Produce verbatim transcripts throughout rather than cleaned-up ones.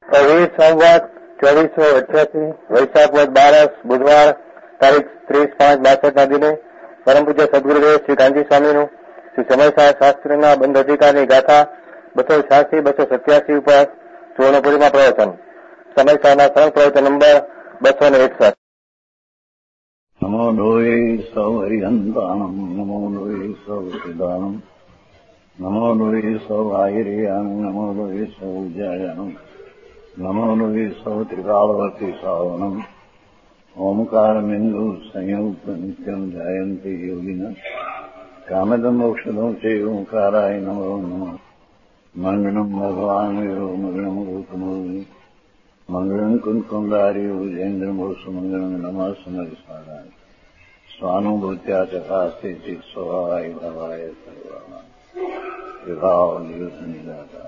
વીસ સંવત ચોવીસો અઠ્યાસી વૈશાખ વદ બારસ બુધવાર તારીખ ત્રીસ પાંચ બાસઠ ના દિને પરમ પૂજ્ય સદગુરુદેવ શ્રી કાંજી સ્વામીનું શ્રી સમયસાર શાસ્ત્રીના બંધ અધિકારની ગાથા બસો છ્યાસી બસો સત્યાસી ઉપર સુવર્ણપુરીમાં પ્રવચન. સમયસારના સરળ પ્રવચન નંબર બસો ને એકસઠ. નમો લોહી સૌ હરિહંતાણમ નમો લોહી સૌ સિદ્ધાનમ નમો લોહી સૌ આહિર્યાન નમો લોહી સૌ જયાનમ નમો લોહી સૌ ત્રિકાળવર્તી સાવનમ ઓમકાર બિંદુ સંયુક્ત નિત્યમ જાયંતી યોગિન કામદમ મોક્ષદમ છે ઓંકારાય નમો નમઃ. મંગળમ ભગવાન યો મંગળમ ગૌતમોની મંગળમ કુંકુંદાર્યો જૈન્દ્રમોષ મંગળમ નમઃ સમર્ષાય સ્વાનુભૂત્યા ચકાસ્તે ચિત સ્વભાવાય ભવાય સર્વા વિભાવ નિયુત નિરાકાર.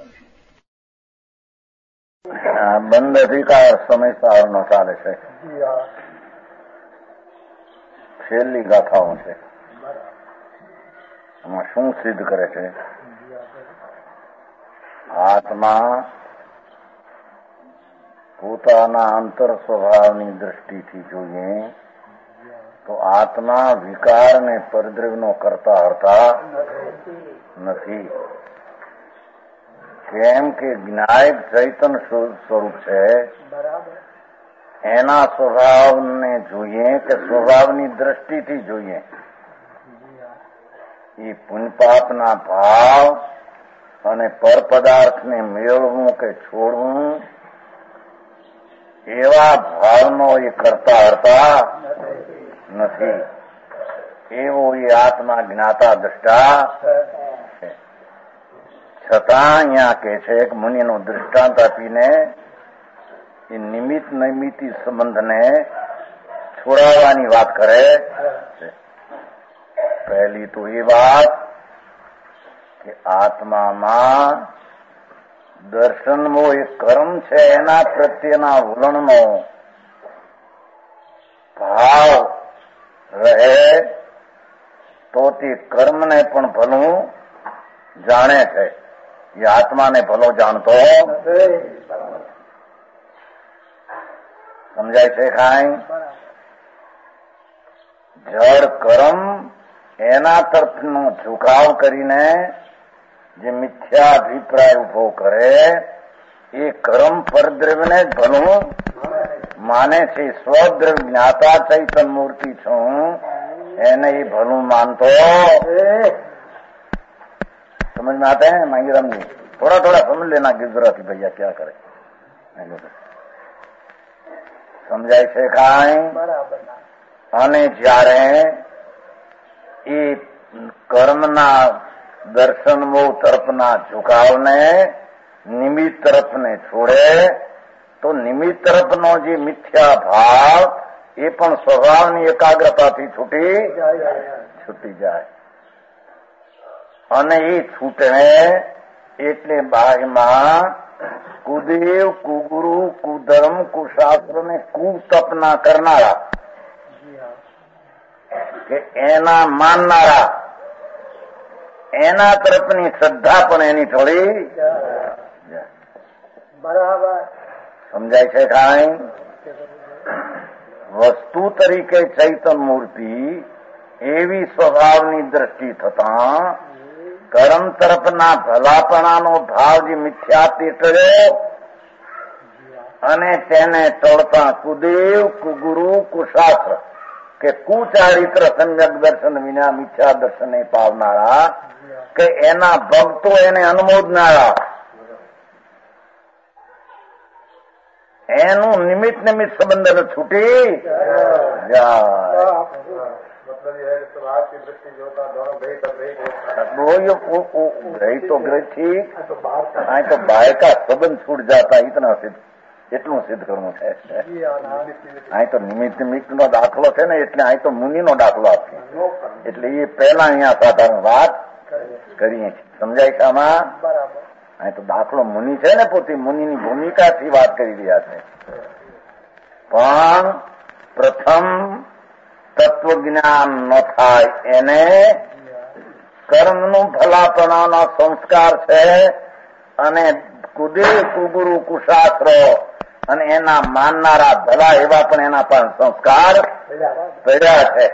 બંધ અધિકાર સમયસારનો ચાલે છે. છેલ્લી ગાથાઓ છે. એમાં શું સિદ્ધ કરે છે? આત્મા પોતાના અંતર સ્વભાવની દ્રષ્ટિથી જોઈએ તો આત્મા વિકારને પરદ્રવ્યનો કરતા હરતા નથી. કેમ કે જ્ઞાયક ચૈતન સ્વરૂપ છે. એના સ્વભાવને જોઈએ કે સ્વભાવની દ્રષ્ટિથી જોઈએ. એ પુણ્યપાપના ભાવ અને પર પદાર્થને મેળવવું કે છોડવું એવા ભાવનો એ કરતા હરતા નથી. એવો એ આત્મા જ્ઞાતા દ્રષ્ટા છે. છતાં અહીંયા કે છે કે મુનિનો દૃષ્ટાંત આપીને એ નિમિત્ત નૈમિત્તિક સંબંધને છોડાવવાની વાત કરે છે. પહેલી તો એ વાત કે આત્મામાં દર્શનનો એક કર્મ છે, એના પ્રત્યેના વલણનો ભાવ રહે તો તે કર્મને પણ ભલું જાણે છે. એ આત્માને ભલો જાણતો સમજાય છે. કાંઈ જળ કર્મ એના તરફનો ઝુકાવ કરીને જે મિથ્યા અભિપ્રાય ઉભો કરે એ કર્મ પરદ્રવ્યને જ ભલું માને છે. સ્વદ્રવ્ય જ્ઞાતા ચૈતન મૂર્તિ છું એને એ ભલું માનતો समझ में आते हैं मांगीराम जी? थोड़ा थोड़ा समझ लेना गुजराती भैया क्या करे. સમજાય છે કાંઈ? અને જયારે એ કર્મના દર્શન મોહ તરફના ઝુકાવને નિમિત્ત તરફને છોડે તો નિમિત્ત તરફનો જે મિથ્યા ભાવ એ પણ સ્વભાવની એકાગ્રતાથી છૂટી છૂટી જાય. અને એ છૂટે એટલે બાહ્યમાં કુદેવ કુગુરુ કુધર્મ કુશાસ્ત્ર ને કુતપના કરનારા કે એના માનનારા એના તરફની શ્રદ્ધા પણ એની થોડી બરાબર સમજાય છે. કાંઈ વસ્તુ તરીકે ચૈતન મૂર્તિ એવી સ્વભાવની દ્રષ્ટિ થતા કર્મ તરફના ભલાપણાનો ભાવ જે મિથ્યા તેટળ્યો અને તેને ટળતા કુદેવ કુગુરુ કુશાસ્ત્ર કે કુચારિત્ર સમ્યક દર્શન વિના મિથ્યા દર્શને પાવનારા કે એના ભક્તો એને અનુમોદનારા એનું નિમિત્ત નિમિત્ત સંબંધ છૂટી જાય. ग्रही तो ग्रही ठीक आई तो बाय का संबंध छूट जाता इतना सिद्ध એટલું સિદ્ધ કરવું છે. અહીં તો નિમિત્ત નિમિત્ત નો દાખલો છે ને એટલે અહીં તો મુનિ નો દાખલો આપીએ એટલે એ પહેલા અહીંયા સાધારણ વાત કરીએ છીએ. સમજાય છે આમાં? અહીં તો દાખલો મુનિ છે ને પોતે મુનિની ભૂમિકાથી વાત કરી રહ્યા છે. પણ પ્રથમ તત્વજ્ઞાન ન થાય એને કર્મનું ભલાપણાનો સંસ્કાર છે અને કુદે કુગુરુ કુશાસ્ત્રો અને એના માનનારા ભલા એવા પણ એના પણ સંસ્કાર પડ્યા છે.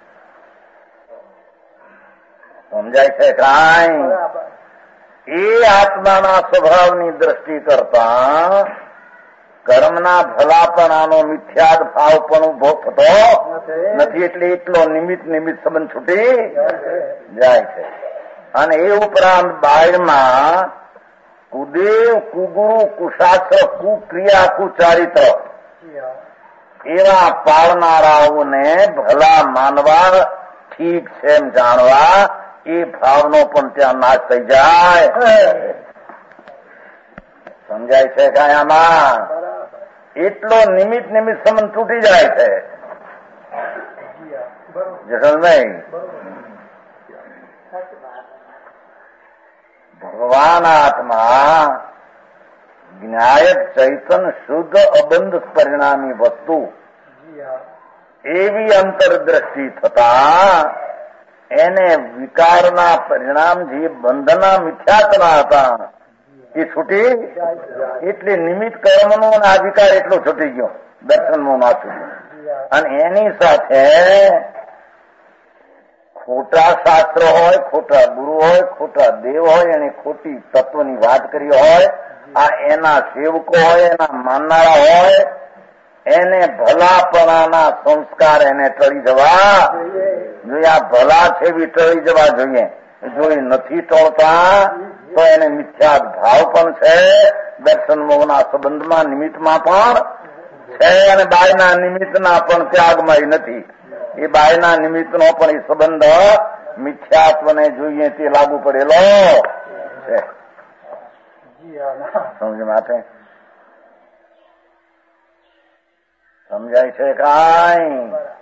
સમજાય છે કાંઈ? એ આત્માના સ્વભાવની દ્રષ્ટિ કરતા કર્મના ભલાપણાનો મિથ્યાદ ભાવ પણ ઉભો થતો નથી. એટલે એટલો નિમિત્ત નિમિત્ત સંબંધ છૂટી જાય છે. અને એ ઉપરાંત બાયમાં કુદેવ કુગુરુ કુશાસ્ત્ર કુક્રિયા કુચારિત્ર એવા પાળનારાઓને ભલા માનવા, ઠીક છે એમ જાણવા, એ ભાવનો પણ ત્યાં નાશ થઈ જાય. સમજાય છે કાંઈ આમાં? એટલો નિમિત્ત નિમિત્ત સંબંધ તૂટી જાય છે. જસલભાઈ, ભગવાન આત્મા જ્ઞાયક ચૈતન શુદ્ધ અબંધ પરિણામી વસ્તુ એવી અંતરદ્રષ્ટિ થતા એને વિકારના પરિણામ જે બંધના મિથ્યાત્મા હતા એ છૂટી. એટલે નિમિત્ત કર્મનો અધિકાર એટલો છૂટી ગયો, દર્શનનો ના છૂટ્યો. અને એની સાથે ખોટા શાસ્ત્ર હોય, ખોટા ગુરુ હોય, ખોટા દેવ હોય, અને ખોટી તત્વની વાત કરી હોય, આ એના સેવકો હોય, એના માનનારા હોય, એને ભલાપણાના સંસ્કાર એને ટળી જવા જોઈએ. આ ભલા છે એવી ટળી જવા જોઈએ. જો એ નથી ટળતા તો એને મિથ્યાદ ભાવ પણ છે, દર્શન મોહના સંબંધમાં નિમિત્તમાં પણ છે, અને બાયના નિમિત્તના પણ ત્યાગમાં નથી. એ બાયના નિમિત્તનો પણ એ સંબંધ મિથ્યાત્વને જોઈએ તે લાગુ પડેલો છે. સમજ માટે સમજાય છે કાંઈ?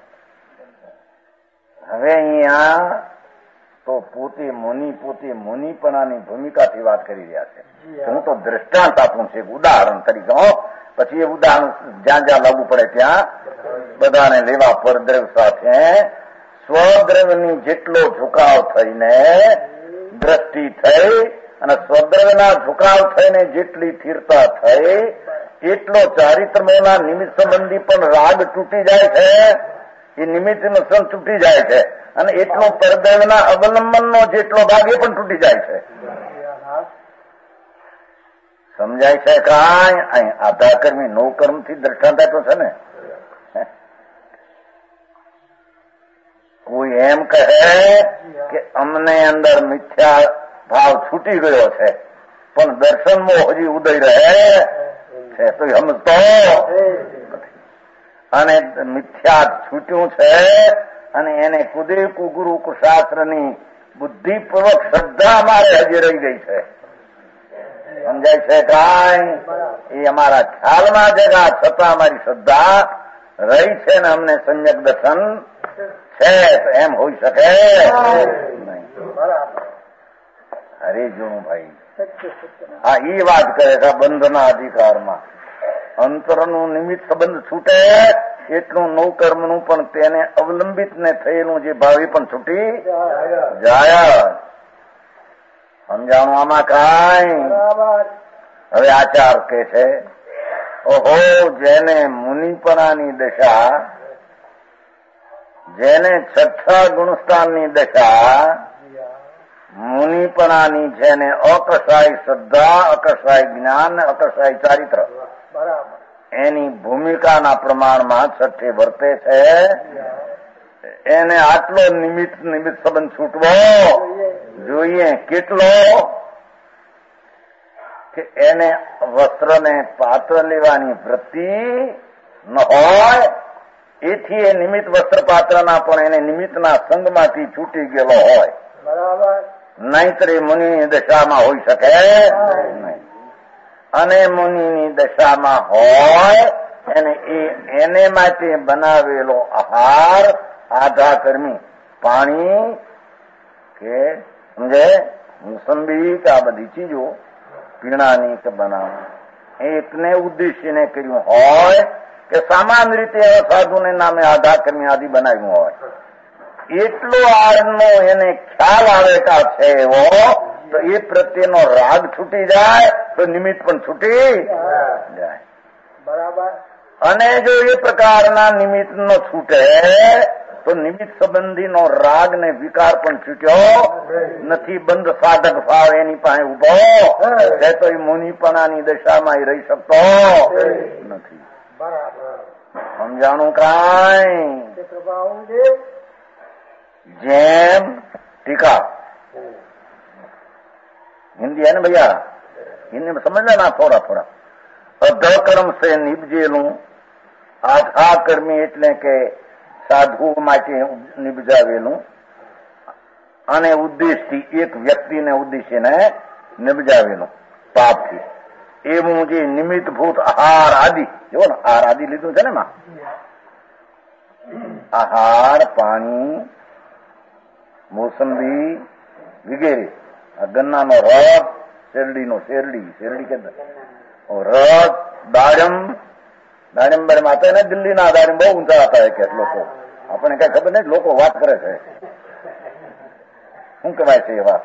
હવે અહીંયા તો પોતે મુનિ પોતે મુનિપણાની ભૂમિકાથી વાત કરી રહ્યા છે. હું તો દ્રષ્ટાંત આપું છું, ઉદાહરણ તરીકે. પછી એ ઉદાહરણ જ્યાં જ્યાં લાગુ પડે ત્યાં બધાને લેવા. પરદ્રવ સાથે સ્વદ્રવની જેટલો ઝુકાવ થઈને દ્રષ્ટિ થઈ અને સ્વદ્રવના ઝુકાવ થઈને જેટલી સ્થિરતા થઈ એટલો ચારિત્રમોના નિમિત્ત સંબંધી પણ રાગ તૂટી જાય છે. એ નિમિત્તનો સંબંધ તૂટી જાય છે. અને એટલો પરદ્રવના અવલંબનનો જેટલો ભાગ એ પણ તૂટી જાય છે. સમજાય છે કાંઈ? અહીં આધાકર્મી નો કર્મથી દ્રષ્ટાંત આપ્યો છે ને. કોઈ એમ કહે કે અમને અંદર મિથ્યા ભાવ છૂટી ગયો છે પણ દર્શનમાં હજી ઉદય રહે છે, તો સમજતો અને મિથ્યા છૂટ્યું છે અને એને કુદે કુગુરુ કુશાસ્ત્રની બુદ્ધિપૂર્વક શ્રદ્ધા અમારે હજી રહી ગઈ છે. સમજાય છે કાંઈ? એ અમારા ખ્યાલમાં જગા છતાં અમારી શ્રદ્ધા રહી છે ને અમને સમ્યક દર્શન છે, તો એમ હોઈ શકે નહીં. અરે જોનું ભાઈ, હા ઈ વાત કરે છે બંધના અધિકારમાં અંતરનું નિમિત્ત સંબંધ છૂટે એટલું નવકર્મનું પણ તેને અવલંબિત ને થયેલું જે ભાવી પણ છૂટી જાય. સમજાણું આમાં કાંઈ? હવે આચાર કે છે, ઓહો, જેને મુનિપણાની દશા, જેને છઠ્ઠા ગુણસ્થાનની દશા, મુનિપણાની જેને અકસાય શ્રદ્ધા, અકસાય જ્ઞાન, અકસાય ચારિત્ર, એની ભૂમિકાના પ્રમાણમાં છઠ્ઠે વર્તે છે, એને આટલો નિમિત્ત નિમિત્ત સંબંધ છૂટવો જોઈએ. કેટલો? કે એને વસ્ત્રને પાત્ર લેવાની વૃત્તિ ન હોય, એથી એ નિમિત્ત વસ્ત્ર પાત્રના પણ એને નિમિત્તના સંગમાંથી છૂટી ગયેલો હોય. નહીતર એ મુનિની દશામાં હોઈ શકે નહીં. અને મુનિની દશામાં હોય એને એને માટે બનાવેલો આહાર આધાકર્મી પાણી કે સમજે મોસંબી કે આ બધી ચીજો પીણાની કે બનાવવા એકને ઉદ્દેશીને કર્યું હોય કે સામાન્ય રીતે એવા સાધુને નામે આધાકર્મી આદિ બનાવ્યું હોય, એટલો આનો એને ખ્યાલ આવે કા છે એવો, તો એ પ્રત્યેનો રાગ છૂટી જાય તો નિમિત્ત પણ છૂટી જાય. બરાબર. અને જો એ પ્રકારના નિમિત્ત નો છૂટે તો નિમિત્ત સંબંધીનો રાગ ને વિકાર પણ છૂટ્યો નથી. બંધ સાધક ભાવ એની પાસે ઉભો છે તો એ મુનિપણાની દશામાં રહી શકતો નથી. સમજાણું કાંઈ? જેમ ટીકા हिंदी है ना भैया, हिंदी में समझ लेना थोड़ा थोड़ा. અધકર્મ સે નિપજેલું આધા કર્મી એટલે કે સાધુ માટે નિપજાવેલું અને ઉદ્દેશથી એક વ્યક્તિને ઉદ્દેશીને નિપજાવેલું પાપથી એવું જે નિમિત્તભૂત આહાર આદિ જો ને આહાર આદિ લીધું છે ને માં આહાર પાણી મોસંબી વગેરે ગન્નાનો રસ શેરડીનો શેરડી શેરડી કે રસ દાડમ દાડમ માં તો એને દિલ્હીના દાડમ બહુ ઊંચા હતા કે લોકો આપણને કઈ ખબર નહીં લોકો વાત કરે છે શું કહેવાય છે એવા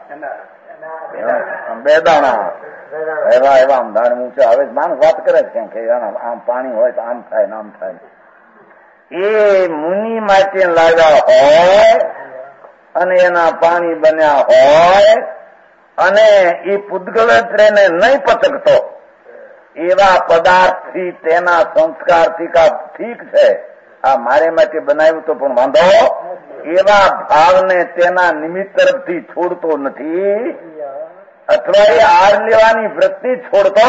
બે દાણા એવા એવા આમ દાડમ ઊંચા હવે માણસ વાત કરે છે કે આમ પાણી હોય તો આમ થાય ને આમ થાય. એ મુનિ માટે લાવ્યા હોય અને એના પાણી બન્યા હોય અને એ પૂતગલ ટ્રેને નહીં પચકતો એવા પદાર્થથી તેના સંસ્કારથી કા ઠીક છે આ મારે માટે બનાવ્યું તો પણ વાંધો એવા ભાવને તેના નિમિત્ત તરફથી છોડતો નથી અથવા એ આર લેવાની વૃત્તિ છોડતો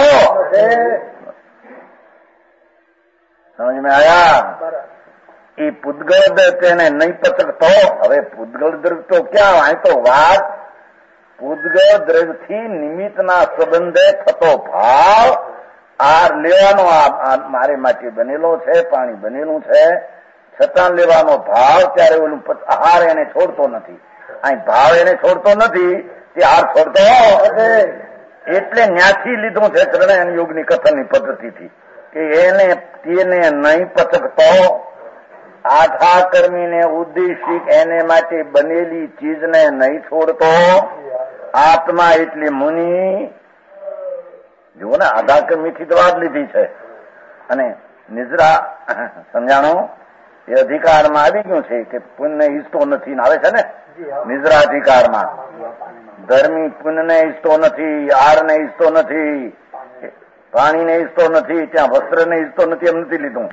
સમજ મેં આયા. એ પૂતગલ તેને નહીં પચકતો. હવે પૂતગલ દ્રવ્ય તો ક્યાં અહીં તો વાત પૂતગલ દ્રવ્યથી નિમિત્તના સંબંધે થતો ભાવ આર લેવાનો મારે માટે બનેલો છે પાણી બનેલું છે છતાં લેવાનો ભાવ ત્યારે ઓલું આહાર એને છોડતો નથી. અહીં ભાવ એને છોડતો નથી તે આર છોડતો એટલે ન્યાથી લીધું છે ત્રણેય યોગની કથનની પદ્ધતિથી કે એને તેને નહીં પચકતો આધા કર્મીને ઉદ્દેશિક એને માટે બનેલી ચીજને નહીં છોડતો આત્મા એટલે મુનિ. જુઓ ને આધા કર્મીથી તો વાત લીધી છે અને નિદ્રા સમજાણો એ અધિકારમાં આવી ગયું છે કે પુણ્ય ઈચ્છતો નથી આવે છે ને નિદ્રા અધિકારમાં. ધર્મી પુણ્યને ઈચ્છતો નથી, આરને ઈચ્છતો નથી, પાણીને ઈચ્છતો નથી, ત્યાં વસ્ત્રને ઈચ્છતો નથી એમ નથી લીધું.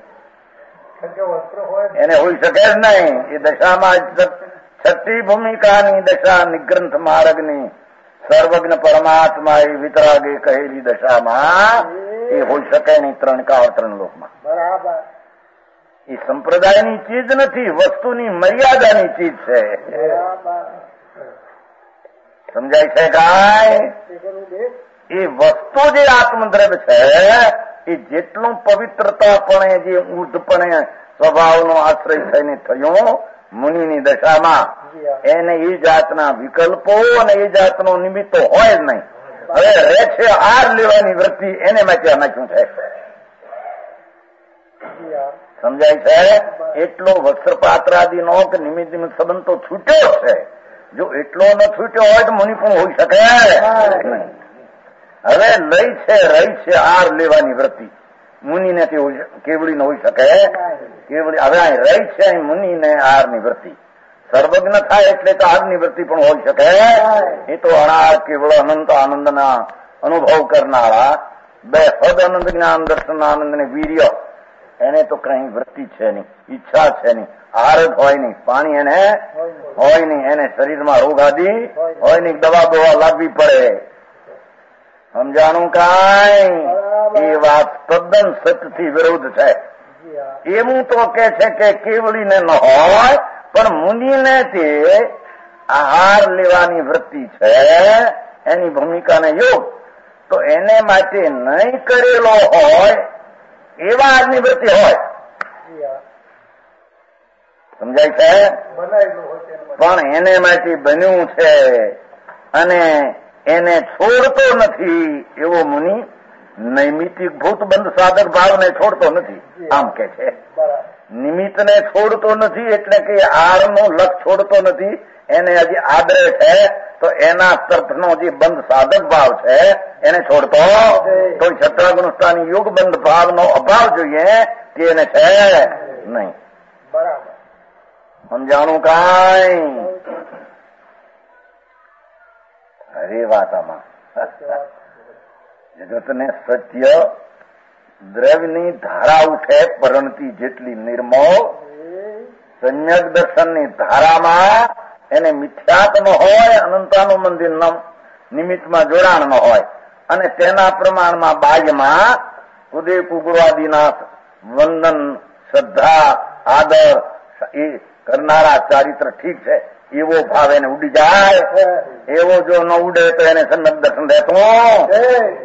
એને હોઈ શકે જ નહીં. એ દશામાં છઠ્ઠી ભૂમિકાની દશા નિગ્રંથ માર્ગની સર્વજ્ઞ પરમાત્મા એ વિતરાગે કહેલી દશામાં એ હોઈ શકે નહીં ત્રણ કા ત્રણ લોકમાં. બરાબર. એ સંપ્રદાયની ચીજ નથી, વસ્તુની મર્યાદાની ચીજ છે. સમજાય છે કાંઈ? એ વસ્તુ જે આત્મદ્રવ્ય છે એ જેટલું પવિત્રતાપણે જે ઊર્ધપણે સ્વભાવનો આશ્રય થઈને થયું મુનિની દશામાં એને એ જાતના વિકલ્પો અને એ જાતનો નિમિત્તો હોય જ નહીં. હવે રહે છે આર લેવાની વૃત્તિ એને માટે નાખ્યું છે. સમજાય છે? એટલો વસ્ત્રપાત્રાદિનો કે નિમિત્ત નિમિત્ત સંબંધ તો છૂટ્યો છે. જો એટલો ન છૂટ્યો હોય તો મુનિ પણ હોઈ શકે નહીં. હવે લઈ છે રહી છે આર લેવાની વૃત્તિ મુનિને કેવડી ન હોઈ શકે કેવડી. હવે અહીં રહી છે અહીં મુનિને આરની વૃત્તિ સર્વજ્ઞ થાય એટલે તો આરની વૃત્તિ પણ હોઈ શકે. એ તો અણાર કેવળ અનંત આનંદના અનુભવ કરનારા બે હદ આનંદ જ્ઞાન દર્શન આનંદ ને વીર્ય એને તો કઈ વૃત્તિ છે નહીં, ઈચ્છા છે નહીં, આહાર જ હોય નહીં, પાણી એને હોય નહીં, એને શરીરમાં રોગ આદિ હોય નહીં, દવા દવા લાગવી પડે. સમજાણું કાંઈ? એ વાત તદ્દન સત્યથી વિરોધ છે. એવું તો કે છે કે કેવડીને ન હોય પણ મુનિને તે આહાર લેવાની વૃત્તિ છે એની ભૂમિકાને યોગ તો એને માટે નહીં કરેલો હોય એવા આજની વૃત્તિ હોય. સમજાય છે? પણ એને માટે બન્યું છે અને એને છોડતો નથી એવો મુનિ નૈમિતિક ભૂત બંધ સાધક ભાવને છોડતો નથી આમ કે છે. નિમિત્તને છોડતો નથી એટલે કે આરનો લક્ષ છોડતો નથી, એને હજી આદરે છે તો એના તરફનો જે બંધ સાધક ભાવ છે એને છોડતો તો ક્ષત્રગુણસ્થાની યુગ બંધ ભાવનો અભાવ જોઈએ કે એને છે નહીં. બરાબર સમજાણું કાંઈ? અરે વાત આમાં જગતને સત્ય દ્રવ્યની ધારા ઉઠે પરણતી જેટલી નિર્મળ, સમ્યક દર્શનની ધારામાં એને મિથ્યાત ન હોય, અનંતાનું મંદિર નિમિત્તમાં જોડાણ ન હોય અને તેના પ્રમાણમાં બાજમાં કુદે કુગુરવાદીના વંદન શ્રદ્ધા આદર એ કરનારા ચારિત્ર ઠીક છે એવો ભાવ એને ઉડી જાય. એવો જો ન ઉડે તો એને સમ્યક દર્શન રહેતું.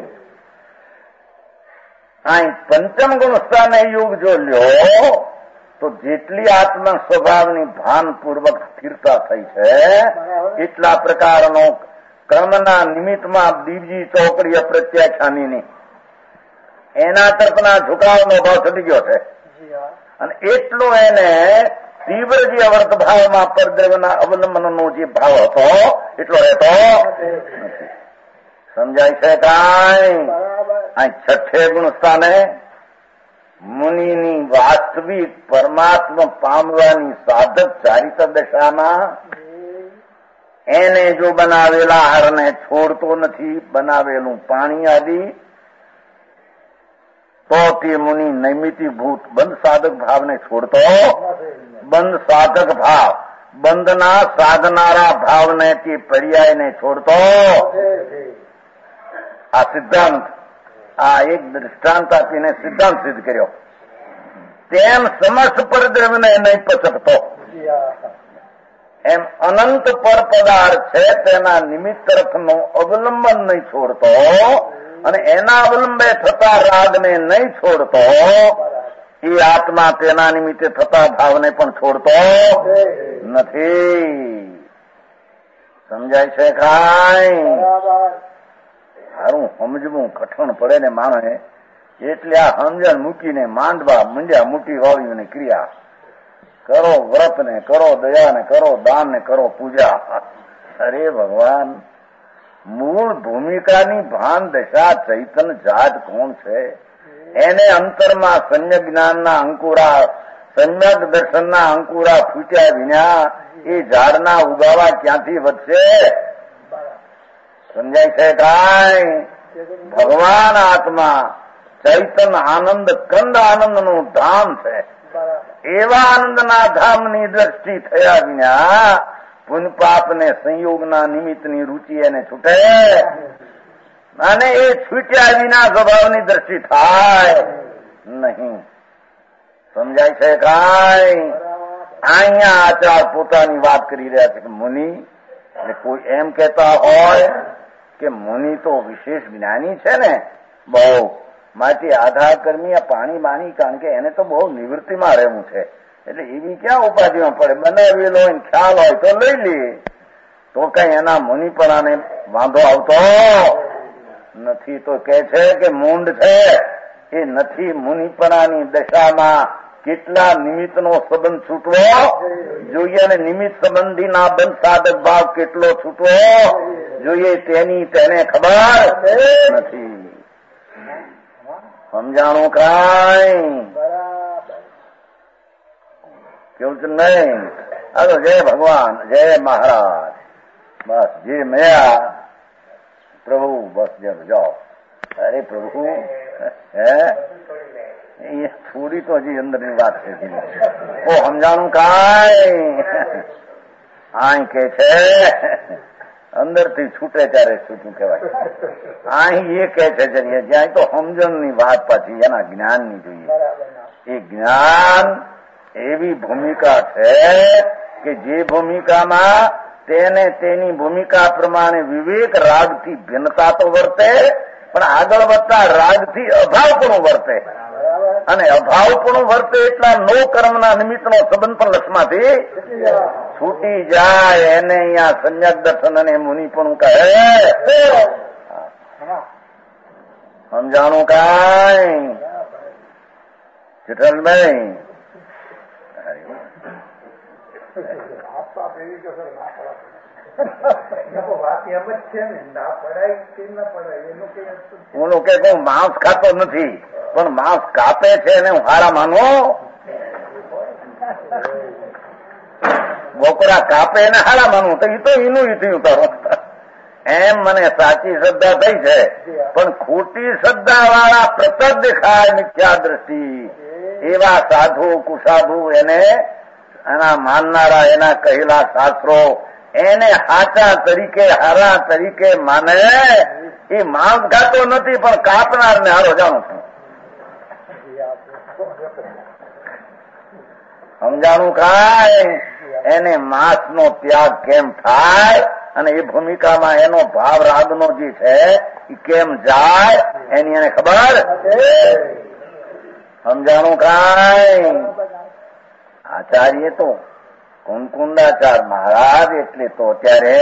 અહીં પંચમ ગુણ સ્થાને યુગ જો લ્યો તો જેટલી આત્મા સ્વભાવની ભાનપૂર્વક સ્થિરતા થઈ છે એટલા પ્રકારનો કર્મના નિમિત્તમાં બીજી ચોકડી અપ્રત્યાખ્યાનીની એના તરફના ઝુકાવનો ભાવ છૂટી ગયો છે અને એટલો એને તીવ્ર જે અવર્ત ભાવમાં પરદ્રવ્યના અવલંબનનો જે ભાવ હતો એટલો રહેતો નથી. સમજાય છે કાંઈ? આ છઠ્ઠે ગુણ સ્થાને મુનિની વાસ્તવિક પરમાત્મા પામવાની સાધક ચારિત્ર દશામાં એને જો બનાવેલા આહારને છોડતો નથી, બનાવેલું પાણી આદિ, તો તે મુનિ નૈમિતિભૂત બંધ સાધક ભાવને છોડતો, બંધ સાધક ભાવ બંધના સાધનારા ભાવને તે પર્યાયને છોડતો. આ સિદ્ધાંત આ એક દૃષ્ટાંત આપીને સિદ્ધાંત સિદ્ધ કર્યો. તેમ સમસ્ત પરદ્રવ્યને નહીં પચકતો, એમ અનંત પર પદાર્થ છે તેના નિમિત્ત તરફનો અવલંબન નહીં છોડતો અને એના અવલંબે થતા રાગને નહીં છોડતો, એ આત્મા તેના નિમિત્તે થતા ભાવને પણ છોડતો નથી. સમજાય છે કાંઈ? સારું સમજવું કઠણ પડે ને માણે એટલે આ સમજણ મૂકીને માંડવા મંડ્યા મોટી વાળીઓની ક્રિયા કરો, વ્રત ને કરો, દયા ને કરો, દાન ને કરો, પૂજા. અરે ભગવાન, મૂળ ભૂમિકાની ભાન દશા ચૈતન જાત કોણ છે? એને અંતરમાં સમ્યક જ્ઞાનના અંકુરા, સમ્યક દર્શનના અંકુરા ફૂટ્યા વિના એ ઝાડના ઉગાવા ક્યાંથી વધશે? સમજાય છે કાંઈ? ભગવાન આત્મા ચૈતન આનંદ કંદ આનંદનું ધામ છે. એવા આનંદના ધામની દ્રષ્ટિ થયા વિના પુન પાપને સંયોગના નિમિત્તની રુચિ એને છૂટે અને એ છૂટ્યા વિના સ્વભાવની દ્રષ્ટિ થાય નહીં. સમજાય છે કાંઈ? અહીંયા આચાર પોતાની વાત કરી રહ્યા છે કે મુનિ એટલે કોઈ એમ કહેતા હોય કે મુનિ તો વિશેષ જ્ઞાની છે ને બહુ, માટે આધાર કર્મી આ પાણી બાણી, કારણ કે એને તો બહુ નિવૃત્તિમાં રહેવું છે એટલે એવી ક્યાં ઉપાધિમાં પડે, બનાવેલો હોય ખ્યાલ હોય તો લઈ લે તો કઈ એના મુનિપણાને વાંધો આવતો નથી. તો કે છે કે મૂંડ છે એ નથી. મુનિપણાની દશામાં કેટલા નિમિત્તનો સંબંધ છૂટવો જોઈએ અને નિમિત્ત સંબંધીના બંધ સાધક ભાવ કેટલો છૂટવો જોઈએ તેની તેને ખબર નથી. સમજાણું કાંઈ? કેવું છે નહીં? હાલો, જય ભગવાન, જય મહારાજ. બસ જે મળ્યા પ્રભુ, બસ જબ જાઓ. અરે પ્રભુ હે એ થોડી તો હજી અંદરની વાત છે. ઓ સમજાણું કાંઈ? આઈ કે છે અંદરથી છૂટે ત્યારે છૂટું કહેવાય. અહીં એ કે છે જ્યાં તો સમજણની વાત પાછી એના જ્ઞાનની જોઈએ. એ જ્ઞાન એવી ભૂમિકા છે કે જે ભૂમિકામાં તેને તેની ભૂમિકા પ્રમાણે વિવેક રાગથી ભિન્નતા તો વર્તે, પણ આગળ વધતા રાગથી અભાવપણું વર્તે અને અભાવપણું વર્તે એટલા નો કર્મના નિમિત્તનો સંબંધ પણ લક્ષમાંથી છૂટી જાય. એને અહીંયા સંયક દર્શન અને મુનિપણું કહે. સમજાણું કાંઈ? ચિઠલભાઈ ઓલો કે હું માંસ ખાતો નથી પણ માંસ કાપે છે એને હું હારા માનું. બોકરા કાપે એને હારા માનવું તો એ તો એનું ઈ થયું કરો. એમ મને સાચી શ્રદ્ધા થઈ છે પણ ખોટી શ્રદ્ધા વાળા પ્રતર દેખાય મિથ્યા દ્રષ્ટિ એવા સાધુ કુસાધુ એને એના માનનારા એના કહેલા શાસ્ત્રો એને હાચા તરીકે હારા તરીકે માને. એ માંસ ખાતો નથી પણ કાપનાર ને હારો જાણું છું. સમજાણું કાંઈ એને માંસ નો ત્યાગ કેમ થાય અને એ ભૂમિકામાં એનો ભાવ રાગનો જે છે એ કેમ જાય એની એને ખબર. સમજાણું કાંઈ આચાર્ય તો કુંકુંદાચાર મહારાજ એટલે તો અત્યારે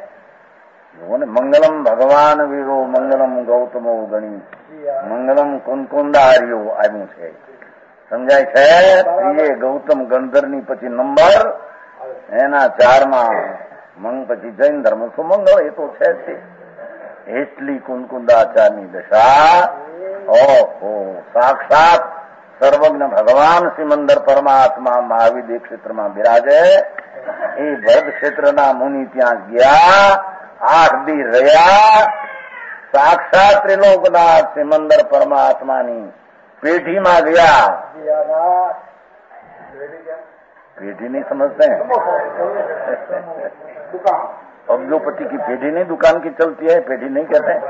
મંગલમ ભગવાન વીરો મંગલમ ગૌતમો ગણી મંગલમ કુંકુંદાર્યો આવ્યું છે. સમજાય છે. એ ગૌતમ ગણધરની પછી નંબર એના ચારમાં મંગ પછી જૈન ધર્મ સુમંગળ એ તો છે જ. એટલી કુંકુંદાચારની દશા. ઓહો સાક્ષાત સર્વજ્ઞ ભગવાન સિમંદર પરમાત્મા મહાવિદ્ય ક્ષેત્રમાં બિરાજે. એ ભરત ક્ષેત્રના મુનિ ત્યાં ગયા, આઠ દી રહ્યા. સાક્ષાત ત્રિલોકના સિમંદર પરમાત્માની પેઢીમાં ગયા. पेढ़ी नहीं समझते हैं. अब्जोपति की पेढ़ी नहीं दुकान की चलती है, पेढ़ी नहीं कहते हैं.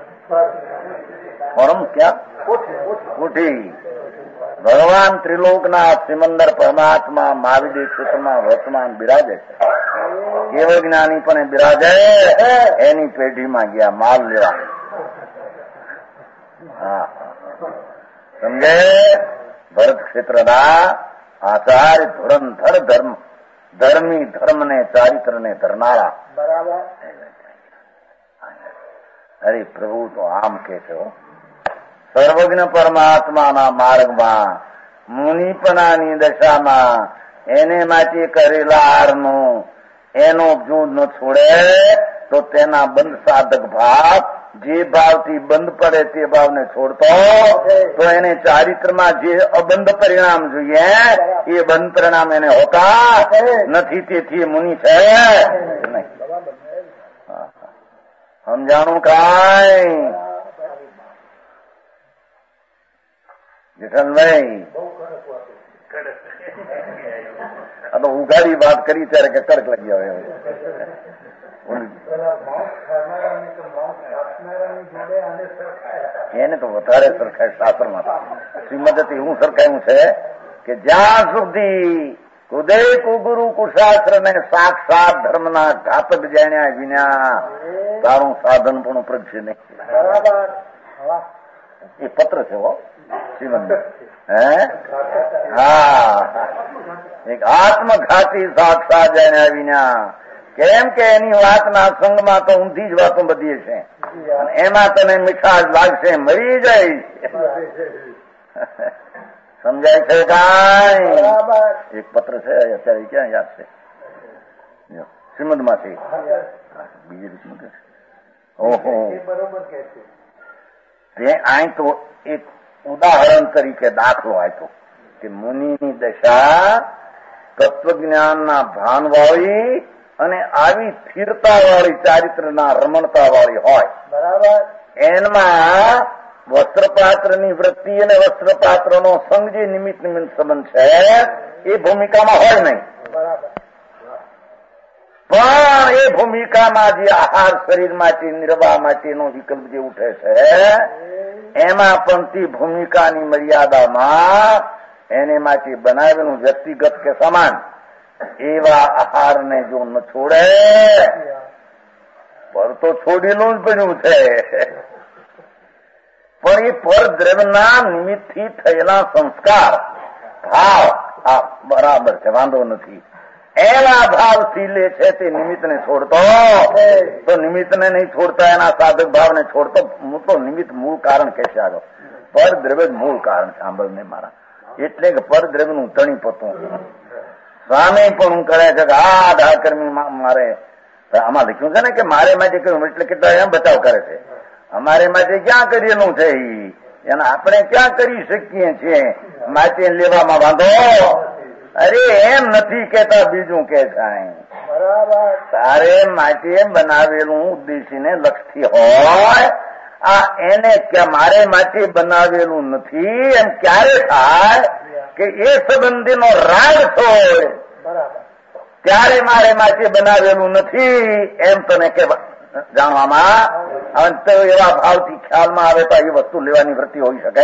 फॉर्म क्या कोठी. ભગવાન ત્રિલોકના સિમંદર પરમાત્મા મહાવિદ્ય ક્ષેત્રમાં વર્તમાન બિરાજે છે. કેવ જ્ઞાની પણ બિરાજે એની પેઢીમાં ગયા માલ લેવા. હા સમજે. ભરત ક્ષેત્રના આચાર્ય ધુરંધર ધર્મ ધર્મી ધર્મ ને ચારિત્ર ને ધરનારા. બરાબર. અરે પ્રભુ તો આમ કે છે સર્વજ્ઞ પરમાત્માના માર્ગમાં મુનિપણાની દશામાં એને માટે કરેલા હારનું એનો જો ન છોડે તો તેના બંધ સાધક ભાવ જે ભાવથી બંધ પડે તે ભાવને છોડતો તો એને ચારિત્રમાં જે અબંધ પરિણામ જોઈએ એ બંધ પરિણામ એને હોતા નથી. તેથી મુનિ છે નહીં. સમજાણું કાંઈ જેઠાભાઈ? આ તો ઉઘાડી વાત કરી ત્યારે કે કર્ક લગી આવે. એને તો વધારે સરખાય શાસ્ત્રમાં. શ્રીમદથી હું સરખાયું છે કે જ્યાં સુધી ઉદય કુગુરુ કુશાસ્ત્ર ને સાક્ષાત ધર્મના ઘાતક જાણ્યા વિના તારું સાધન પણ પ્રગશે નહીં. એ પત્ર છે હો શ્રીમંદ. હે હા એક આત્મઘાતી સાક્ષાત જાણ્યા વિના. કેમ કે એની વાતના સંગમાં તો ઊંધી જ વાતો બધી છે. એમાં તને મીઠાશ લાગશે, મરી જાય. સમજાય છે કાંઈ? એક પત્ર છે અત્યારે ક્યાં યાદ છે શ્રીમદ માંથી બીજી રીતનું. ઓહો તે અહીં તો એક ઉદાહરણ તરીકે દાખલો આપ્યો કે મુનિની દશા તત્વજ્ઞાનના ભાનવાળી અને આવી સ્થિરતા વાળી ચારિત્રના રમણતા વાળી હોય. બરાબર. એમાં વસ્ત્રપાત્રની વૃત્તિ અને વસ્ત્રપાત્રનો સંગ જે નિમિત્ત નિમિત્ત સંબંધ છે એ ભૂમિકામાં હોય નહીં. બરાબર. પણ એ ભૂમિકામાં જે આહાર શરીર માટે નિર્વાહ માટેનો વિકલ્પ જે ઉઠે છે એમાં પણ તે ભૂમિકાની મર્યાદામાં એને માટે બનાવેલું વ્યક્તિગત કે સમાન એવા આહારને જો ન છોડે પર તો છોડેલું જ પડ્યું છે. પણ એ પરદ્રવ્યના નિમિત્તથી થયેલા સંસ્કાર ભાવ આ બરાબર છે, વાંધો નથી. એના ભાવથી લે છે તે નિમિત્તને છોડતો તો નિમિત્તને નહીં છોડતા એના સાધક ભાવને છોડતો. હું તો નિમિત્ત મૂળ કારણ કે છે આગળ. પરદ્રવ્ય મૂળ કારણ સાંભળને મારા. એટલે કે પરદ્રવ્યનું તણી પતું સ્વામી પણ કરે છે કે આ આધાકર્મી મારે આમાં લખ્યું છે ને કે મારે માટે કહ્યું એટલે કેટલા એમ બચાવ કરે છે. અમારે માટે ક્યાં કરેલું છે એને આપણે ક્યાં કરી શકીએ છીએ માટે લેવામાં વાંધો. અરે એમ નથી કેતા, બીજું કે થાય તારે માટે બનાવેલું ઉદ્દેશીને લક્ષથી હોય આ એને મારે માટે બનાવેલું નથી એમ ક્યારે થાય કે એ સંબંધીનો રાગ હોય ત્યારે મારે માટે બનાવેલું નથી એમ તને કે જાણવામાં અંત એવા ભાવથી ખ્યાલમાં આવે તો એ વસ્તુ લેવાની વૃત્તિ હોઈ શકે.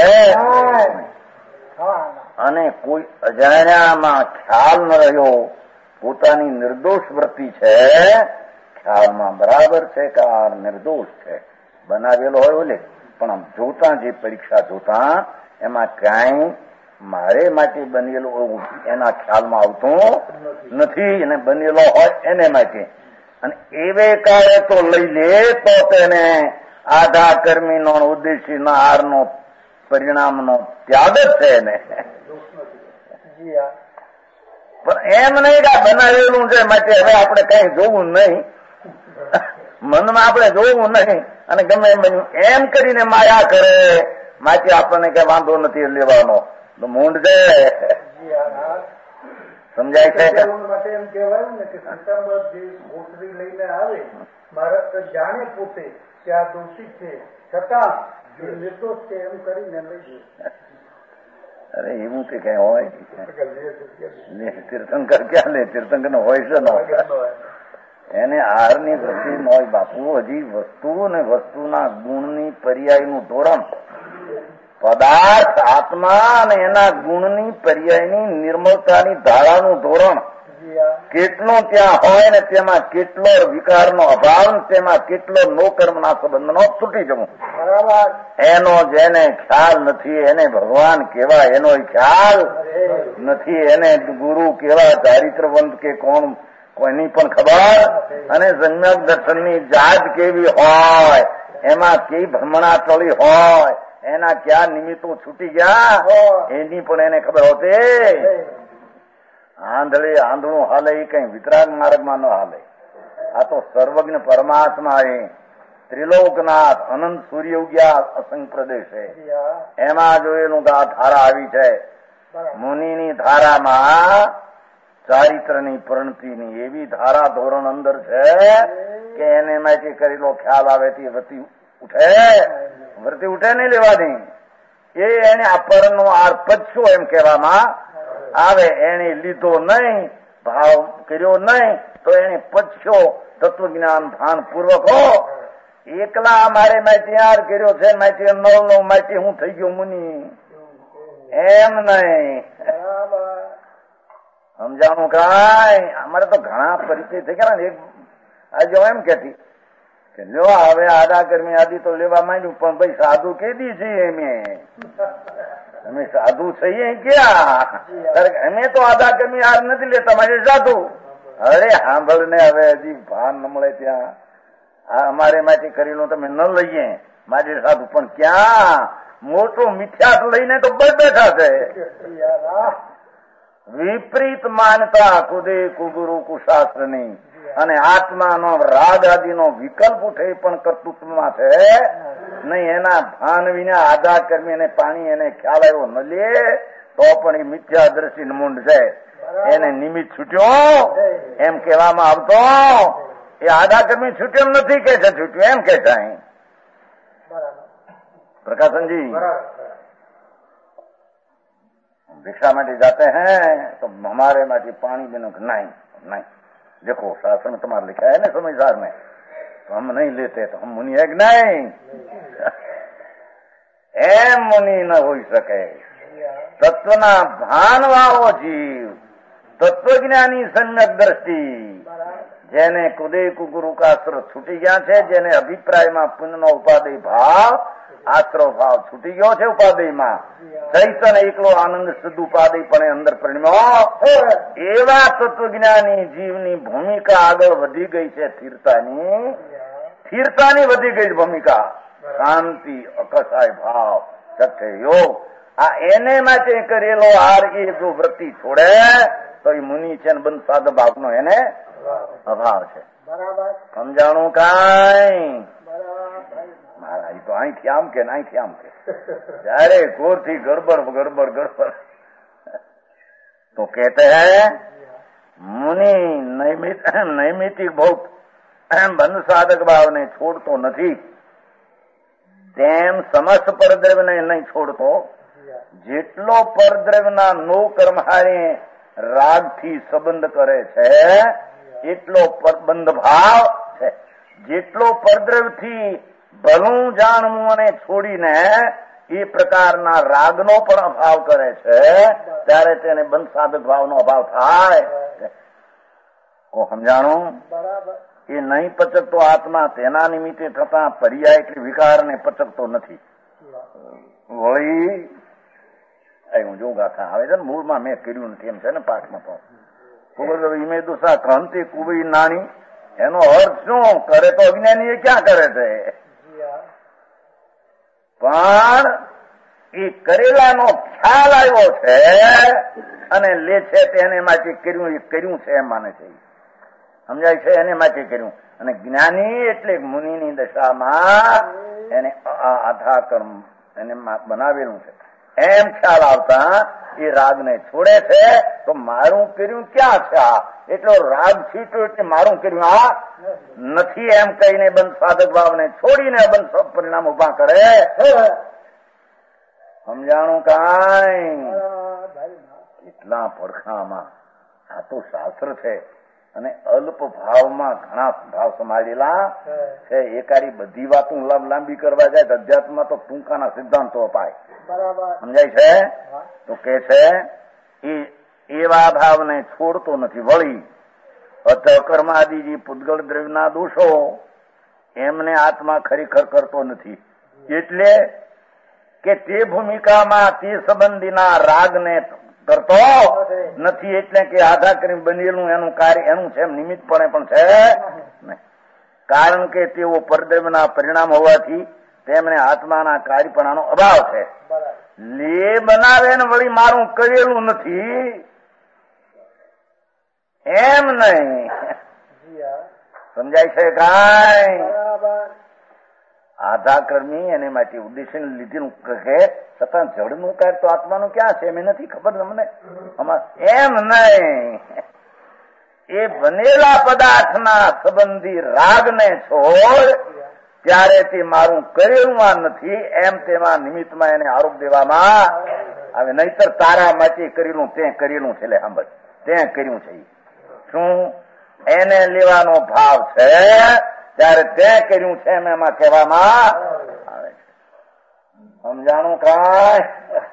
અને કોઈ અજાણ્યામાં ખ્યાલ ન રહ્યો, પોતાની નિર્દોષ વૃત્તિ છે, ખ્યાલમાં બરાબર છે કે આ નિર્દોષ છે બનાવેલો હોય ઓલે, પણ આમ જોતા જે પરીક્ષા જોતા એમાં ક્યાંય મારે માટે બનેલો એના ખ્યાલમાં આવતું નથી અને બનેલો હોય એને માટે. અને એવે કાળે તો લઈ લે તો તેને આધા કર્મીનો ઉદ્દેશી હારનો પરિણામનો ત્યાગ જ છે ને. પણ એમ નહીં કે બનાવેલું છે માટે હવે આપણે કઈ જોવું નહીં, મનમાં આપણે જોવું નહીં અને ગમે એમ બન્યું એમ કરીને માયા કરે માટે આપણને કઈ વાંધો નથી લેવાનો. મૂંડ છે સમજાય છે માટે એમ કહેવાયું ને કે સંતામાં જે ગોઠવી લઈને આવે મારા જાણે પોતે કે આ દોષિત છે છતાં નિર્દોષ છે એમ કરીને લઈ જાય. અરે એવું કે કઈ હોય તીર્થંકર ક્યાં લે, તીર્થંકર નો હોય છે ન એને આહારની વૃત્તિ ન હોય બાપુ. હજી વસ્તુ ને વસ્તુના ગુણની પર્યાયનું ધોરણ, પદાર્થ આત્મા અને એના ગુણની પર્યાયની નિર્મળતાની ધારાનું ધોરણ કેટલું ત્યાં હોય ને તેમાં કેટલો વિકારનો અભાવ, તેમાં કેટલો નો કર્મના સંબંધનો છૂટી જવું એનો જેને ખ્યાલ નથી એને ભગવાન કેવા એનો ખ્યાલ નથી, એને ગુરુ કેવા ચારિત્રવંત કે કોણ કોઈની પણ ખબર. અને સમ્યક દર્શનની જાત કેવી હોય, એમાં કેવી ભ્રમણા ચડી હોય, એના ક્યાં નિમિત્તો છૂટી ગયા એની પણ એને ખબર હોતી. આંધળે આંધળું હાલે એ કઈ વિતરાગ માર્ગમાં ન હાલે. આ તો સર્વજ્ઞ પરમાત્મા એ ત્રિલોકનાથ અનંત સૂર્ય ઉગ્યા અસંગ પ્રદેશે એમાં જોયેલું કે આ ધારા આવી છે. મુનિની ધારામાં ચારિત્રની પ્રણતિની એવી ધારા ધોરણ અંદર છે કે એને માંથી કરેલો ખ્યાલ આવે તે વૃત્તિ ઉઠે, વૃત્તિ ઉઠે નહીં લેવાની. એ એને અપરનો આર પચ્યો એમ કહેવામાં આવે. એને લીધો નહીં, ભાવ કર્યો નહીં તો એને પચ્યો તત્વજ્ઞાન ભાન પૂર્વક હો એકલા મારે માટી આર કર્યો છે માટી નવ નવ માટી હું થઈ ગયો મુનિ એમ નહીં. સમજાણું કાંઈ અમારે તો ઘણા પરિચય થઈ ગયા ને. એક આજે એમ કેતી કે લો હવે આદા કર્મી આદિ તો લેવા માંડ્યું પણ ભાઈ સાધુ કેદી છીએ અમે અમે સાધુ છીએ ક્યાં? અમે તો આદા કર્મી હાર નથી લેતા મારે સાધુ. અરે સાંભળ ને હવે હજી ભાન ન મળે ત્યાં આ અમારે માટે કરેલું તમે ન લઈએ મારે સાધુ. પણ ક્યાં મોટો મિથ્યાત લઈને તો બસ બેઠા છે. વિપરીત માનતા કુદે કુગુરુ કુશાસ્ત્રની અને આત્માનો રાગ આદિનો વિકલ્પ ઉઠે પણ કર્તૃત્વમાં છે નહીં. એના ભાન વિના આદા કર્મી અને પાણી એને ખ્યાલ આવ્યો ન લે તો પણ એ મિથ્યા દ્રષ્ટિ મૂંડ છે. એને નિમિત્ત છૂટ્યો એમ કહેવામાં આવતો. એ આદા કર્મી છૂટ્યો એમ નથી કે છે, છૂટ્યો એમ કે છે. प्रकाशन भिक्षा में जाते हैं तो हमारे माटी पानी बिना नहीं नहीं देखो शास्त्र में तुम्हारा लिखा है ना समझदार में तो हम नहीं लेते तो हम मुनि है कि नहीं एम मुनि न हो सके तत्वना भान वाळो जीव तत्वज्ञानी सम्यक दृष्टि जेने कुदे कुगुरु का आश्रय छूटी गया है जेने अभिप्राय में पुण्य नो उपादेय भाव आश्रय भाव छूटी गयो है उपादेय में चैतन्य एकलो आनंद शुद्ध उपादेय पणे अंदर परिणम्यो एवा तत्वज्ञानी जीवनी भूमिका आगळ वधी गई है स्थिरतानी स्थिरतानी वधी गई भूमिका शांति अकसाय भाव सत्य योग आ एने माटे करेलो हार ए जो वृत्ति छोड़े તો એ મુનિ છે ને બંધ સાધ ભાવનો એને અભાવ છે. બરાબર સમજાણું કાંઈ? બરાબર મારા એ તો અહીંથી આમ કે અહીંથી આમ કે જયારે ગોર થી ગડબડ ગડબડ ગડબડ તો કહેતે હૈ મુનિ નૈમિત નૈમિતિક ભોગ બંધ સાધક ભાવને છોડતો નથી, તેમ સમસ્ત પરદ્રવ્યને નહીં છોડતો. જેટલો પરદ્રવ્યના નો કર્મહારી રાગથી સંબંધ કરે છે એટલો બંધ ભાવ છે. જેટલો પરદ્રવ્યથી ભલું જાણવું અને છોડીને એ પ્રકારના રાગનો પણ અભાવ કરે છે ત્યારે તેને બંધ સાધક ભાવનો અભાવ થાય. કો સમજાણું? બરાબર એ નહીં પચકતો આત્મા તેના નિમિત્તે થતા પર્યાય કે વિકારને પચકતો નથી. વળી હું જો ગાથા આવે છે ને મૂળમાં મેં કર્યું નથી એમ છે ને પાઠમાં તો કુબર ઈમે દુસા ક્રાંતિ કુબી નાની એનો અર્થ શું કરે તો અજ્ઞાની એ ક્યાં કરે છે? પણ એ કરેલાનો ખ્યાલ આવ્યો છે અને લે છે તેને માટે કર્યું એ કર્યું છે એમ માને છે. સમજાય છે? એને માટે કર્યું. અને જ્ઞાની એટલે મુનિની દશામાં એને આધા કર્મ એને બનાવેલું છે એમ ખ્યાલ આવતા એ રાગને છોડે છે. તો મારું કર્યું ક્યાં છે? આ એટલો રાગ છીટ્યો એટલે મારું કર્યું આ નથી એમ કહીને બંધ સાધક ભાવને છોડીને બંધ પરિણામ ઉભા કરે. સમજાણું કાંઈ? એટલા પડખામાં આ તો શાસ્ત્ર છે અને અલ્પ ભાવમાં ઘણા ભાવ સમાયેલા છે. એકારી બધી વાતો લાંબી કરવા જાય તો અધ્યાત્મમાં તો ટૂંકાના સિદ્ધાંતો અપાય. સમજાય છે? તો કે છે એ એવા ભાવને છોડતો નથી. વળી અધકર્મ આદિજી પૂતગળ દ્રવ્યના દોષો એમને આત્મા ખરેખર કરતો નથી. એટલે કે તે ભૂમિકામાં તે સંબંધીના રાગને કરતો નથી. એટલે કે આધા કરી બનેલું એનું કાર્ય એનું છે નિમિત્તપણે પણ છે નહીં. કારણ કે તેઓ પરદ્રવ્યના પરિણામ હોવાથી તેમને આત્માના કાર્યપણાનો અભાવ છે. લે બનાવે ને વળી મારું કરેલું નથી એમ નહીં. સમજાય છે કાંઈ? આધા કર્મી એને માટે ઉદ્દેશ્ય લીધેલું કહે છતાં જળનું કાર્ય તો આત્માનું ક્યાં છે એમ નથી ખબર તમને એમ નહીં. એ બનેલા પદાર્થના સંબંધી રાગને છોડ ત્યારે તે મારું કરેલું આ નથી એમ તેમાં નિમિત્તમાં એને આરોપ દેવામાં આવે. નહીતર તારા માટે કરેલું તે કરેલું છે. સાંભળ, તે કર્યું છે શું એને લેવાનો ભાવ છે ત્યારે તે કર્યું છે એમ એમાં કહેવામાં આવે છે. સમજાણું કાંઈ?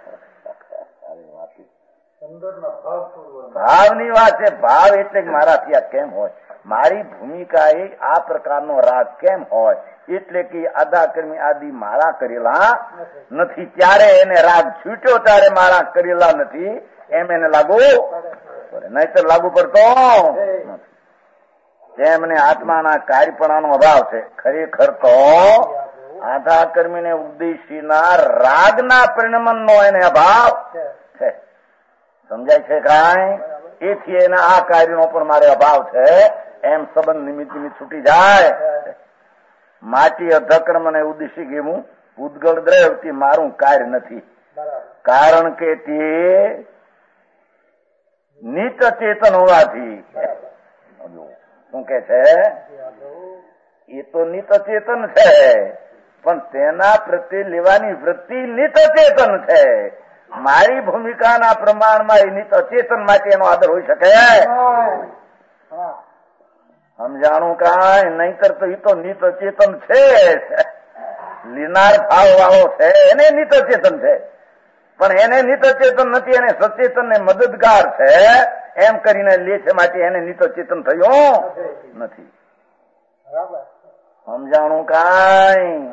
ભાવની વાત છે. ભાવ એટલે મારાથી આ કેમ હોય, મારી ભૂમિકા એ આ પ્રકારનો રાગ કેમ હોય એટલે કે આધાકર્મી આદિ મારા કરેલા નથી ત્યારે એને રાગ છૂટ્યો ત્યારે મારા કરેલા નથી એમ એને લાગુ નહીતર લાગુ પડતો નથી. તેમને આત્માના કાર્યપણાનો અભાવ છે. ખરેખર તો આધાકર્મીને ઉદ્દેશીના રાગના પરિણમનનો એને અભાવ છે. સમજાય છે કાંઈ? એથી એના આ કાર્યનો પણ મારે અભાવ છે એમ સંબંધ નિમિત્ત નિમિત્ત છૂટી જાય. માટી અધકર્મ અને ઉદ્દેશી કેવું ઉદ્ગળ દ્રવ્યથી મારું કાર્ય નથી. કારણ કે તે નિત ચેતન હોવાથી શું કે છે એ તો નિત ચેતન છે પણ તેના પ્રત્યે લેવાની વૃત્તિ નિત ચેતન છે. મારી ભૂમિકાના પ્રમાણમાં એ નિત અચેતન માટે એનો આદર હોઈ શકે? સમજાણું કાંઈ? નહીતર તો એ તો નિત ચેતન છે. લીનાર ભાવ વાળો છે એને નિત ચેતન છે પણ એને નિત ચેતન નથી. એને સચેતન ને મદદગાર છે એમ કરીને લે છે માટે એને નિત ચેતન થયું નથી. સમજાણું કાંઈ?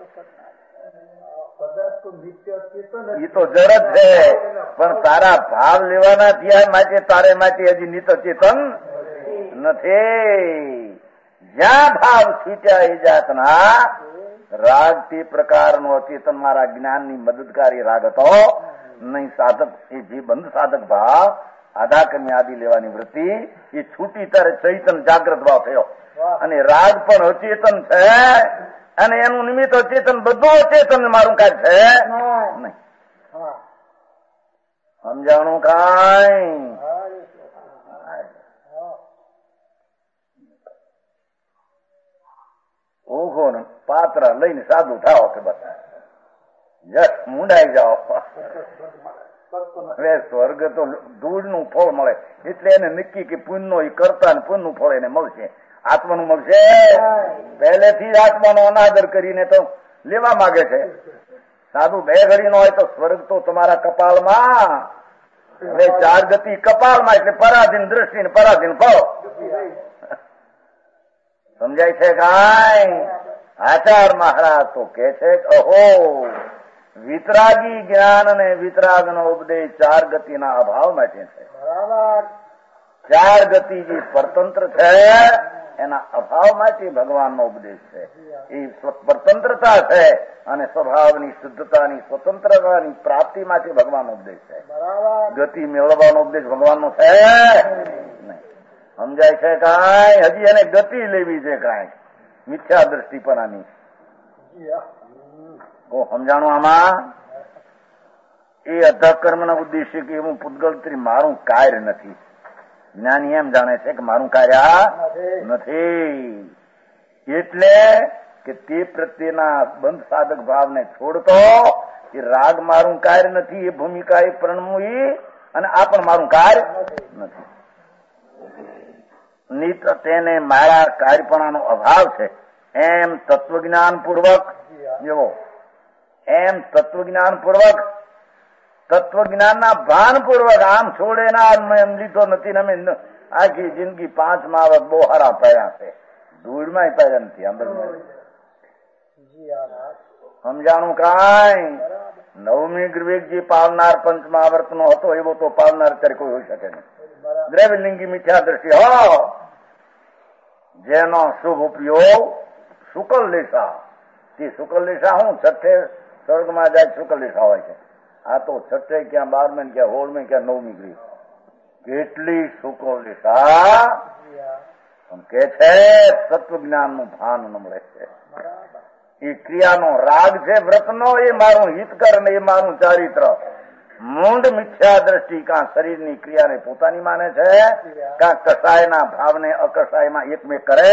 એ તો જડ જ છે પણ તારા ભાવ લેવાના થયા માટે તારે માટે હજી નિત ચેતન નથી. જ્યાં ભાવ છૂટ્યા એ જાતના રાગ તે પ્રકારનો અચેતન મારા જ્ઞાનની મદદકારી રાગ હતો નહીં. સાધક એ જે બંધ સાધક ભાવ આધાકર્મી આદિ લેવાની વૃત્તિ એ છૂટી ત્યારે ચૈતન જાગ્રત ભાવ થયો. અને રાગ પણ અચેતન છે અને એનું નિમિત્ત અચેતન, બધું અચેતન મારું કાંઈ છે નહીં. સમજાણું કાંઈ? ઓઘો ને પાત્ર લઈને સાદું થાવ કે બસ જસ મુંડાઈ જાઓ. હવે સ્વર્ગ તો ધૂળ નું ફળ મળે એટલે એને નક્કી કે પુણ્ય નો એ કરતા ને પુણ્ય નું ફળ એને મળશે. આત્માનું મળશે. પહેલેથી જ આત્માનો અનાદર કરીને તો લેવા માંગે છે. સાધુ બે ઘડી નો હોય તો સ્વર્ગ તો તમારા કપાળમાં. હવે ચાર ગતિ કપાળમાં એટલે પરાધીન દ્રષ્ટિ ને પરાધીન ફળ. સમજાય છે કાંઈ? આચાર મહારાજ તો કે છે કે અહો વિતરાગી જ્ઞાન અને વિતરાગ નો ઉપદેશ ચાર ગતિના અભાવ માટે છે. ચાર ગતિ જે પરતંત્ર છે એના અભાવ માટે ભગવાનનો ઉપદેશ છે. એ પરતંત્રતા છે અને સ્વભાવની શુદ્ધતાની સ્વતંત્રતાની પ્રાપ્તિ માટે ભગવાનનો ઉપદેશ છે. ગતિ મેળવવાનો ઉપદેશ ભગવાનનો છે નહીં. સમજાય છે કાંઈ? હજી એને ગતિ લેવી છે કાંઈ મિથ્યા દ્રષ્ટિપણાની. સમજાણું આમાં? એ અધકર્મના ઉદ્દેશ્ય કે હું પૂતગલ મારું કાર્ય નથી. જ્ઞાની એમ જાણે છે કે મારું કાર્ય નથી. એટલે કે તે પ્રત્યેના બંધ સાધક ભાવને છોડતો એ રાગ મારું કાર્ય નથી, એ ભૂમિકા એ પ્રણમુઈ અને આ પણ મારું કાર્ય નથી. નિત તેને મારા કાર્યપણાનો અભાવ છે એમ તત્વજ્ઞાન પૂર્વક જેવો એમ તત્વજ્ઞાન પૂર્વક તત્વજ્ઞાનના ભાન પૂર્વક આમ છોડે ના એમ લીધો નથી ને અમે આખી જિંદગી પાંચ માવત બહુ હારા પાયા છે, ધૂળમાં પાયા નથી. આંબર સમજાણું કાંઈ? નવમી વિવેકજી પાવનાર પંચ મહાવ્રત નો હતો એવો તો પાવનાર અત્યારે કોઈ હોઈ શકે નહીં. દ્રવ્યલિંગી મિથ્યા દ્રષ્ટિ હો જેનો શુભ ઉપયોગ શુકલ લેશા. તે શુકલ લેશા હું છઠ્ઠે સ્વર્ગમાં જાય શુકલ લેશા હોય છે. આ તો છઠ્ઠે ક્યાં બારમે ક્યાં હોળમે ક્યાં નવમી ગૃહ કેટલી શુકલ લેશા કે છે. તત્વજ્ઞાન નું ભાન ન મળે છે. એ ક્રિયાનો રાગ છે વ્રતનો, એ મારું હિતકર ને એ મારું ચારિત્ર. મૂંડ મિથ્યા દ્રષ્ટિ કાં શરીરની ક્રિયાને પોતાની માને છે કાં કસાયના ભાવને અકસાયમાં એકમેક કરે.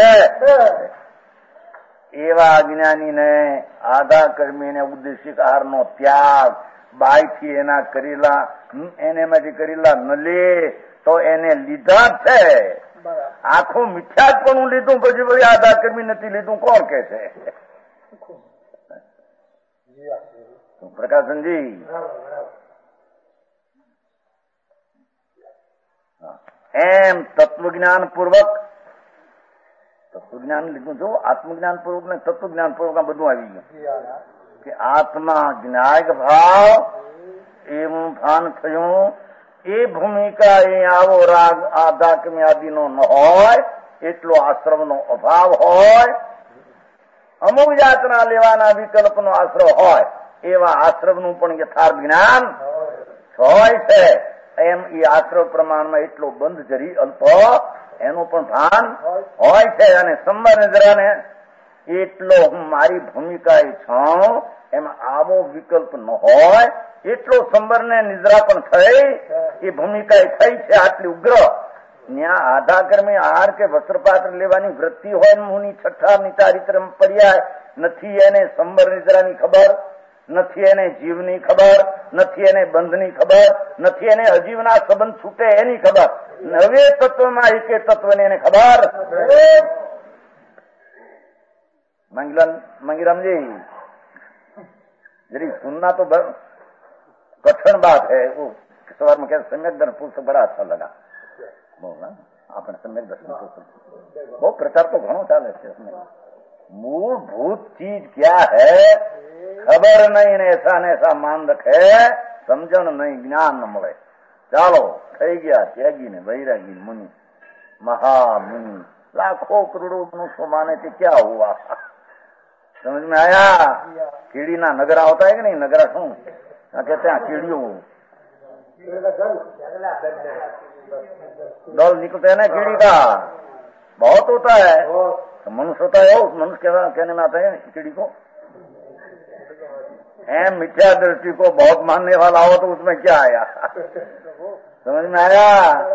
એવા અજ્ઞાનીને આધા કર્મીને ઉદ્દેશિક આહારનો ત્યાગ બાયથી એના કરેલા એને માંથી કરેલા ન લે તો એને લીધા છે. આખું મિથ્યા જ પણ લીધું પછી ભાઈ આધા કર્મી નથી લીધું કોણ કે છે? પ્રકાશનજી એમ તત્વજ્ઞાન પૂર્વક તત્વજ્ઞાન લીધું. જો આત્મજ્ઞાન પૂર્વક ને તત્વજ્ઞાન પૂર્વક બધું આવી ગયું કે આત્મા જ્ઞાયક ભાવ એવું ભાન થયું. એ ભૂમિકા એ આવો રાગ આધાકમી આદિનો ન હોય, એટલો આશ્રમનો અભાવ હોય, અમુક જાતના લેવાના વિકલ્પનો આશ્રય હોય, એવા આશ્રમનું પણ યથાર્થ જ્ઞાન હોય છે. એમ એ આશ્રમ પ્રમાણમાં એટલો બંધ જરી અલ્પ એનું પણ ભાન હોય છે. અને સંબર નજરાને એટલો હું મારી ભૂમિકા છું એમાં આવો વિકલ્પ ન હોય, એટલો સંબરને નિદ્રા પણ થઈ એ ભૂમિકા થઈ છે આટલી ઉગ્ર. ત્યાં આધાકર્મી આહાર કે વસ્ત્રપાત્ર લેવાની વૃત્તિ હોય, મુની છઠ્ઠાની ચારિત્ર પર્યાય નથી. એને સંબર નિદ્રાની ખબર નથી, એને જીવની ખબર નથી, એને બંધની ખબર નથી, એને અજીવના સંબંધ છૂટે એની ખબર. નવે તત્વમાં એકે તત્વને એને ખબર. मंगीरामजी जरी सुनना तो कठिन बात है. वो सवार में क्या सम्यक दर्शन पुस्तक बड़ा अच्छा लगा बोलना. आपने सम्यक दर्शन पुस्तक वो प्रचार तो घणो चाले છે. उसमें मूलभूत चीज क्या है खबर नहीं ने ऐसा ने ऐसा मान रखे, समझण नहीं, ज्ञान न મળે. ચાલો થઈ ગયા ત્યાગી ને વૈરાગી मुनि महामुनि लाखों करोड़ों मनुष्य माने थे. क्या हुआ समझ में आया? कीड़ी ना नगरा होता है कि नहीं? नगरा शू कहते हैं कीड़ियों डॉल निकलते हैं ना कीड़ी का, बहुत होता है। तो मनुष्य होता है, मनुष्य कहने में आता है कीड़ी को। है मिथ्या दृष्टि को बहुत मानने वाला हो तो उसमें क्या आया, समझ में आया।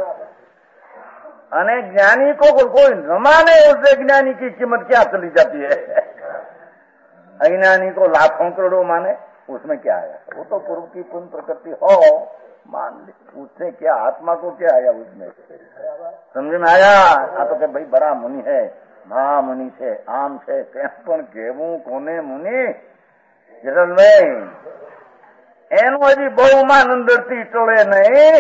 अने ज्ञानी को कोई न माने उससे ज्ञानी की कीमत क्या चली जाती है। अज्ञानी को लाखों करोड़ों माने, उसमें क्या आया। वो तो पूर्व की पूर्ण प्रकृति हो, मान ले, उससे क्या, आत्मा को क्या आया उसमें, समझ में आया। आ तो भाई बड़ा मुनि है, महा मुनि છે, આમ છે તેમ પણ કેવું કોને મુનિ જરલભાઈ, એનું હજી બહુમાન અંદરથી ટળે નહીં,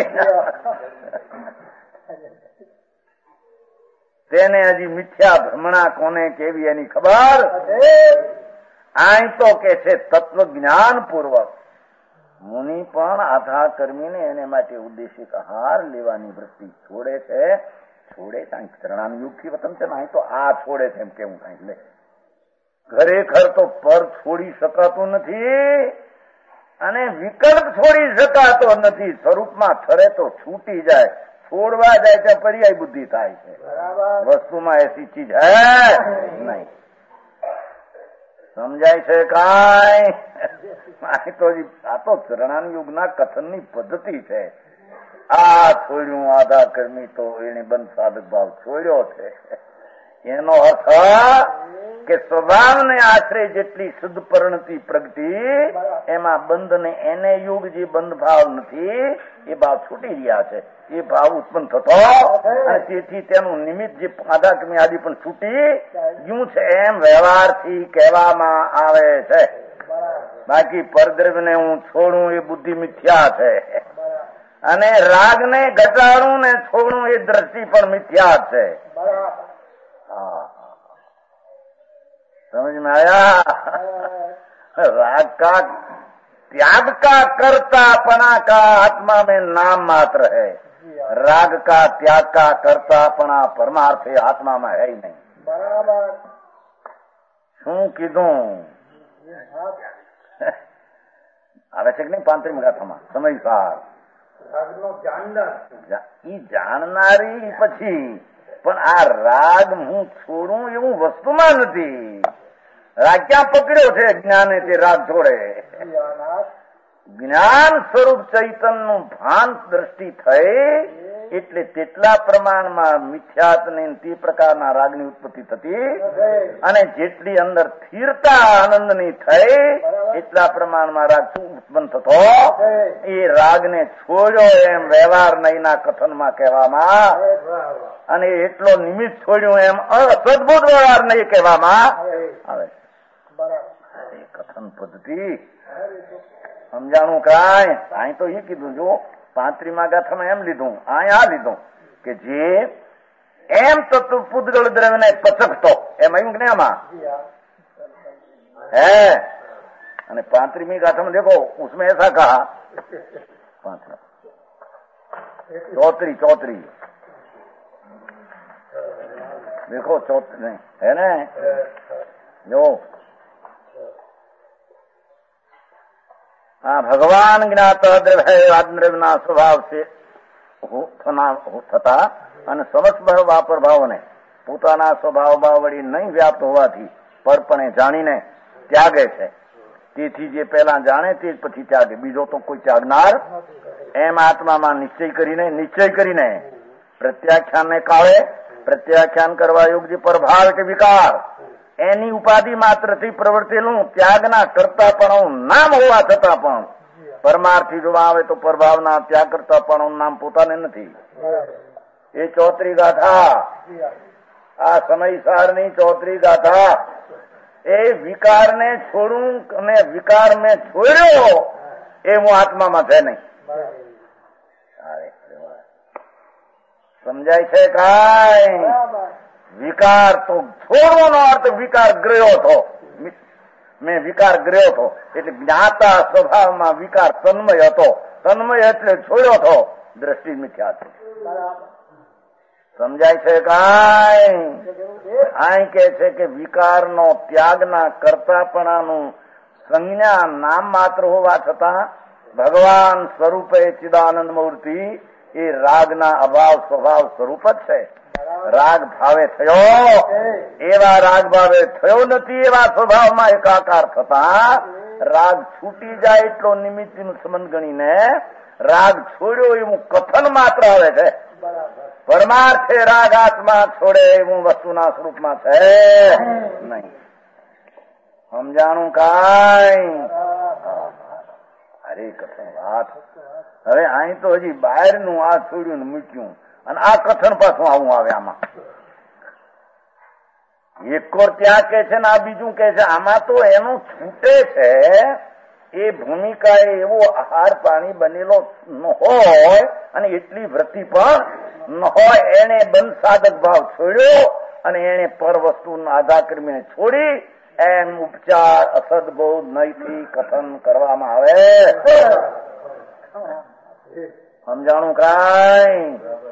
તેને હજી મિથ્યા ભ્રમણા કોને કેવી એની ખબર। આય તો કે છે તત્વ જ્ઞાન પૂર્વક મુનિ પણ આધા કર્મીને એને માટે ઉદ્દેશિક આહાર લેવાની વૃત્તિ છોડે છે। છોડે કાંઈ ચરણાન યુગથી વતન છે ને, અહીં તો આ છોડે છે એમ કેવું કાંઈ લે। ખરેખર તો પર છોડી શકાતું નથી અને વિકલ્પ છોડી શકાતો નથી। સ્વરૂપમાં ઠરે તો છૂટી જાય, છોડવા જાય ત્યાં પર્યાય બુદ્ધિ થાય છે। વસ્તુમાં એસી ચીજ હે નહીં, સમજાય છે કાંઈ। તો આ તો ચરણાન યુગના કથનની પદ્ધતિ છે। આ છોડ્યું આધા કર્મી તો એને બંધ સાધક ભાવ છોડ્યો છે, એનો અર્થ કે સ્વભાવને આશરે જેટલી શુદ્ધ પરિણતિ પ્રગતિ એમાં બંધ ને એને યુગ જે બંધ ભાવ નથી એ ભાવ છૂટી રહ્યા છે। એ ભાવ ઉત્પન્ન થતો અને તેથી તેનું નિમિત્ત જે આધા કર્મી આદિ પણ છૂટી ગયું છે એમ વ્યવહારથી કહેવામાં આવે છે। બાકી પરદ્રવ્યને હું છોડું એ બુદ્ધિ મિથ્યા છે અને રાગને ઘટાડું ને છોડું એ દ્રષ્ટિ પણ મિથ્યા છે। समझ में आया। राग का त्याग का कर्तापना का आत्मा में नाम मात्र है, राग का त्याग का कर्तापना परमार्थ आत्मा में है ही नहीं। बराबर शू कीधुं आवश्यक नहीं પાંત્રીસ ગાથામાં સમયસાર ઈ જાણનારી પછી પણ આ રાગ હું છોડું એવું વસ્તુમાં નથી। રાગ ક્યાં પકડ્યો છે જ્ઞાને તે રાગ છોડે। જ્ઞાન સ્વરૂપ ચૈતન્યનું ભાન દ્રષ્ટિ થઈ એટલે તેટલા પ્રમાણમાં મિથ્યાત્વની તે પ્રકારના રાગની ઉત્પત્તિ થતી અને જેટલી અંદર સ્થિરતા આનંદની થઈ એટલા પ્રમાણમાં રાગ ઉત્પન્ન થતો। એ રાગને છોડ્યો એમ વ્યવહાર નહીંના કથનમાં કહેવામાં અને એટલો નિમિત્ત છોડ્યું એમ અસદભૂત વ્યવહાર નહીં કહેવામાં આવે। કથન પદ્ધતિ સમજાણું કાંઈ। અહીં તો એ કીધું જો પાંત્રીમાં ગાથામાં એમ લીધું, અહીં આ લીધું કે જે એમ તત્વ પૂતગલ દ્રવ્યને પચકતો એમ આવ્યું કે નહીં આમાં है। અને પાંત્રીમી ગાથામાં देखो उसमें ऐसा कहा, चौतरी चौतरी देखो चौतरी नहीं है ना जो हाँ भगवान ज्ञात द्रव्य द्रव्यना स्वभाव से થતા અને સમસ્ત વાપર ભાવને પોતાના સ્વભાવ ભાવ વળી નહીં વ્યાપ્ત હોવાથી પરપણે જાણીને ત્યાગે છે। તેથી જે પહેલા જાણે તે જ પછી ત્યાગે, બીજો તો કોઈ ત્યાગનાર એમ આત્મામાં નિશ્ચય કરીને નિશ્ચય કરીને પ્રત્યાખ્યાનને કાળે પ્રત્યાખ્યાન કરવા યોગ્ય પરભાવ કે વિકાર એની ઉપાધિ માત્રથી પ્રવર્તેલું ત્યાગના કરતાપણું નામ હોવા છતાં પણ પરમાર્થી જોવા આવે તો પરભાવના ત્યાગ કરતાપણું નામ પોતાને નથી। એ ચોતરી ગાથા આ સમયસારની ચોતરી ગાથા એ વિકારને છોડું અને વિકાર મેં છોડ્યો એ હું આત્મામાં છે નહીં। સમજાય છે કાંઈ। વિકાર તો છોડવાનો અર્થ વિકાર ગ્રહ્યો થો, મેં વિકાર ગ્રહ્યો થો એટલે જ્ઞાતા સ્વભાવમાં વિકાર તન્મય હતો, તન્મય એટલે છોડ્યો થો, દ્રષ્ટિ મિથ્યા છે। સમજાય છે કાંઈ। અહીં કે છે કે વિકારનો ત્યાગના કરતાપણાનું સંજ્ઞા નામ માત્ર હોવા છતાં ભગવાન સ્વરૂપે ચિદાનંદ મૂર્તિ એ રાગના અભાવ સ્વભાવ સ્વરૂપ જ છે. રાગ ભાવે થયો એવા રાગ ભાવે થયો નથી એવા સ્વભાવમાં એકાકાર થતા રાગ છૂટી જાય એટલો નિમિત્તનું સંબંધ ગણીને રાગ છોડ્યો એવું કથન માત્ર આવે છે. પરમાર્થે રાગ આત્મા છોડે એવું વસ્તુના સ્વરૂપમાં છે નહીં. સમજાણું કાંઈ? અરે કથન વાત. હવે અહીં તો હજી બહારનું આ છોડ્યું ને મૂક્યું અને આ કથન પાછું આવું આવે આમાં. એક કોર ત્યાં કે છે ને આ બીજું કે છે. આમાં તો એનું છૂટે છે એ ભૂમિકા એવો આહાર પાણી બનેલો ન હોય અને એટલી વૃત્તિ પણ ન હોય. એને બંધ સાધક ભાવ છોડ્યો અને એને પર વસ્તુના આધાર કરીને છોડી એમ ઉપચાર અસદબોધ નહીથી કથન કરવામાં આવે. સમજાણું કાંઈ?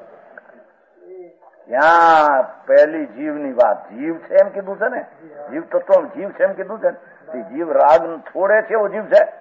ત્યાં પહેલી જીવની વાત. જીવ છે એમ કીધું છે ને, જીવ તત્વ જીવ છે એમ કીધું છે ને. જીવ રાગ છોડે છે એવો જીવ છે.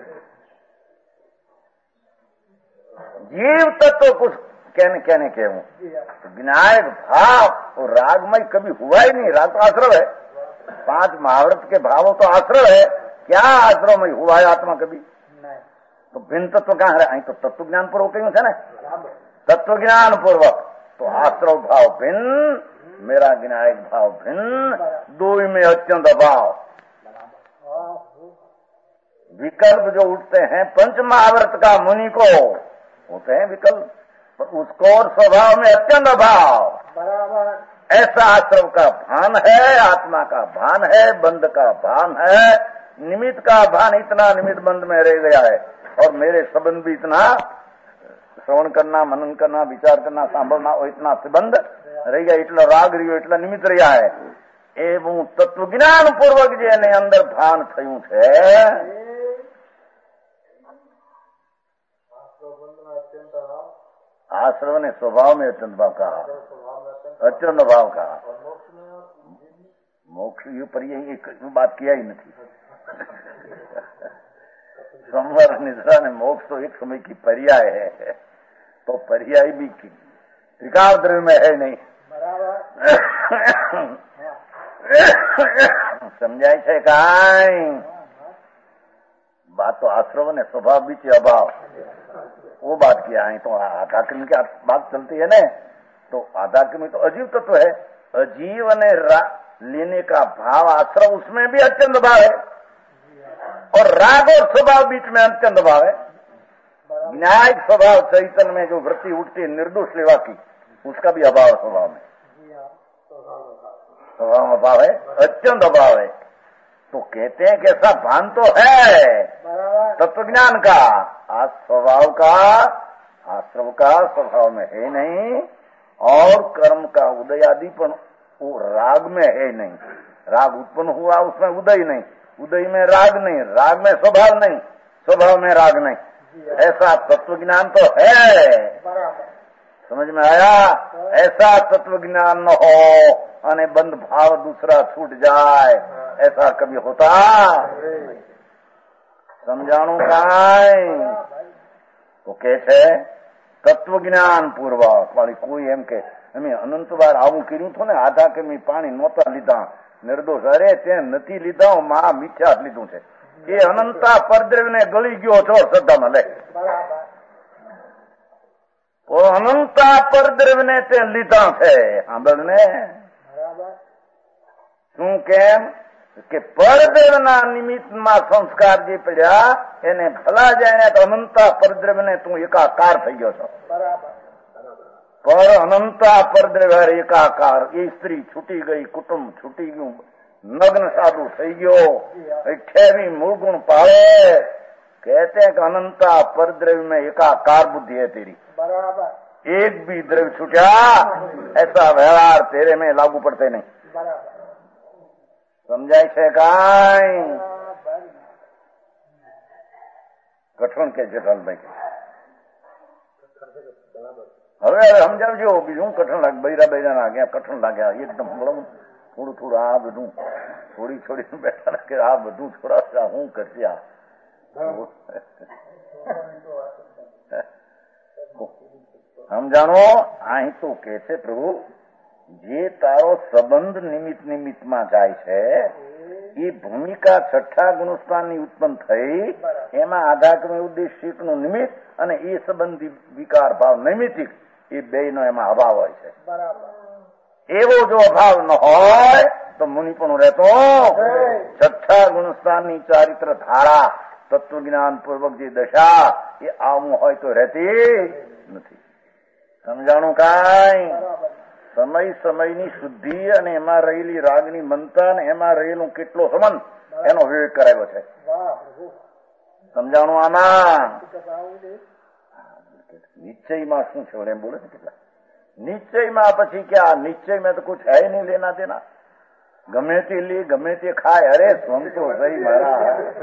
जीव तत्व कुछ कहने कहने के हूं विनायक भाव और रागमय कभी हुआ ही नहीं. राग तो आश्रव है. पांच महाव्रत के भावों तो आश्रव है. क्या आश्रवमय हुआ है आत्मा कभी? तो भिन्न तत्व कहां है? અહીં તો તત્વ જ્ઞાન પૂર્વક કહ્યું છે ને. तत्व ज्ञान पूर्वक तो आश्रव भाव भिन्न, मेरा विनायक भाव भिन्न, दो में अत्यंत अभाव. विकल्प जो उठते हैं पंच महाव्रत का मुनि को होते हैं विकल्प, पर उसको और स्वभाव में अत्यंत अभाव. ऐसा आश्रव का भान है, आत्मा का भान है, बंध का भान है, निमित्त का भान इतना निमित्त बंध में रह गया है. और मेरे संबंध भी इतना श्रवण करना, मनन करना, विचार करना, सांभळना इतना संबंध रह गया. इतना राग रह्यो, इतना निमित्त રહ્યા है. એવું તત્વ જ્ઞાન પૂર્વક જેને અંદર ભાન થયું છે आश्रव ने स्वभाव में अत्यंत भाव कहा. अत्यंत भाव कहा. मोक्ष ये पर ये बात किया ही नहीं. संवर निद्रा ने मोक्ष तो एक समय की पर्याय है, तो पर्याय भी त्रिकाल द्रव्य में है नहीं. समझाय છે કાંઈ? बात तो आश्रव ने स्वभाव बीच अभाव वो बात किया है. तो आधाक्रमी की बात चलती है ना, तो आधाक्रमी तो अजीव तत्व है. अजीव ने लेने का भाव आश्रव उसमें भी अत्यंत भाव है और राग और स्वभाव बीच में अत्यंत भाव है. विनायक स्वभाव चैतन्य में जो वृत्ति उठती है निर्दोष लेवा की, उसका भी अभाव स्वभाव में. स्वभाव में अभाव है, अत्यंत अभाव है. तो कहते हैं कि ऐसा भान तो है तत्व ज्ञान का, आज स्वभाव का आश्रव का स्वभाव में है नहीं, और कर्म का उदय आदि पण वो राग में है नहीं. राग उत्पन्न हुआ उसमें उदय नहीं, उदय में राग नहीं, राग में स्वभाव नहीं, स्वभाव में राग नहीं. ऐसा तत्व ज्ञान तो है. समझ में आया? ऐसा तत्व ज्ञान न हो અને બંધ ભાવ दूसरा छूट जाए, ऐसा कभी होता? समझाणु કાંઈ? તો કે છે તત્વ જ્ઞાન પૂર્વક વાળી કોઈ એમ કે અમે અનંત વાર આવું કર્યું હતું ને, આધા કેમી પાણી નહોતા લીધા, નિર્દોષ. અરે તે નથી લીધા, મા મિથ્યા લીધું છે. એ અનંતા પરદ્રવ્યને ગળી ગયો છો શ્રદ્ધામાં લે. અનંતા પરદ્રવ્યને તે લીધા છે. સાંભળને શું કેમ કે પરદ્રવ્યના નિમિત્તમાં સંસ્કાર જે પડ્યા એને ભલા જાય તો અનંતા પરદ્રવ્યને તું એકાકાર થઈ ગયો છો. પર અનંતા પરદ્રવ્ય એકાકાર. એ સ્ત્રી છૂટી ગઈ, કુટુંબ છૂટી ગયું, નગ્ન સાધુ થઈ ગયો, અઠ્યાવી મૂળગુણ પાળે. कहते हैं कि अनंता परद्रव्य में एकाकार बुद्धि है तेरी. एक भी द्रव्य छूटा ऐसा व्यवहार तेरे में लागू पड़ते नहीं. समझाय છે કાંઈ? કઠણ કે જેઠાલભાઈ હવે હવે સમજાવજો. બીજું કઠણ લાગે, બૈરા બૈરા લાગ્યા, કઠણ લાગ્યા એકદમ. થોડું થોડું આ બધું છોડી છોડીને બેઠા કે આ બધું છોડા હું કરશે. આ સમજાણો? અહીં તો કે છે પ્રભુ, જે તારો સંબંધ નિમિત્ત નિમિત્તમાં જાય છે એ ભૂમિકા છઠ્ઠા ગુણસ્થાનની ઉત્પન્ન થઈ, એમાં આધારક્રમ ઉદ્દેશિક નું નિમિત્ત અને એ સંબંધી વિકાર ભાવ નૈમિતિક, એ બે નો એમાં અભાવ હોય છે. એવો જો અભાવ ન હોય તો મુનિ પણ રહેતો છઠ્ઠા ગુણસ્થાનની ચારિત્ર ધારા તત્વજ્ઞાન પૂર્વક જે દશા એ આવું હોય તો રહેતી નથી. સમજાણું? કાંઈ સમય સમયની શુદ્ધિ અને એમાં રહેલી રાગની મનતા અને એમાં રહેલું કેટલો સંબંધ એનો વિવેક કરાયો છે. સમજાણું? આમાં નિશ્ચયમાં શું છે એમ બોલે છે કેટલા નિશ્ચયમાં પછી ક્યાં નિશ્ચયમાં તો કુછ હૈ નહીં લેના દેના, ગમે તે લે ગમે તે ખાય. અરે સમજો સહી મારા.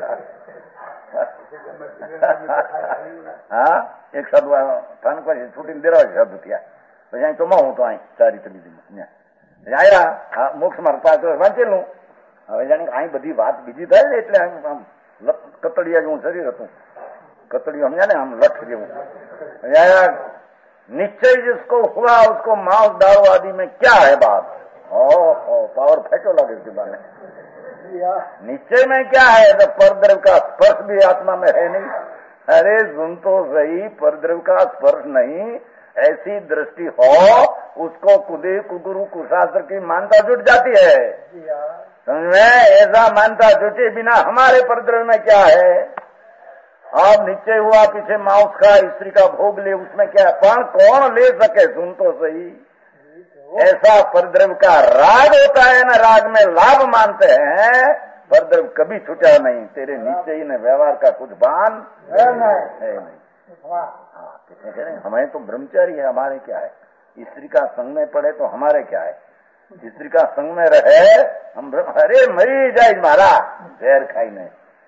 હા, એક સાધુ સ્થાન પછી છૂટીને દેરાવે સાધુ ત્યાં, પછી અહીં તો હું તો અહીં ચારિત્ર બીજી આવ્યા મોક્ષ માર્ગ પાસે વાંચેલું. હવે જાણે અહીં બધી વાત બીજી થાય ને એટલે આમ કતડિયા જેવું શરીર હતું, कतड़ियों समझा ना हम लठ जेव निश्चय जिसको हुआ उसको मांस दारू आदि में क्या है बात ओ पावर फेंको लगे उसके बारे निश्चय में क्या है तो परद्रव्य का स्पर्श भी आत्मा में है नहीं। अरे सुन तो सही, परद्रव्य का स्पर्श नहीं, ऐसी दृष्टि हो उसको कुदे कुगुरु कुशास्त्र की मानता जुट जाती है। समझ में? ऐसा मानता जुटे बिना हमारे परद्रव्य में क्या है। अब निश्चय हुआ पीछे मांस का स्त्री का भोग ले, उसमें क्या है, पण कौन ले सके। सुन तो सही, ऐसा परद्रव्य का राग होता है ना, राग में लाभ मानते हैं, परद्रव्य कभी छूटा नहीं। तेरे निश्चय ने व्यवहार का कुछ भान है नहीं। हाँ, कितने कह रहे हैं हमें तो ब्रह्मचारी है, हमारे क्या है। स्त्री का संग में पड़े तो हमारे क्या है, स्त्री का संग में रहे हम अरे मरी जाए मारा ઝેર ખાઈને।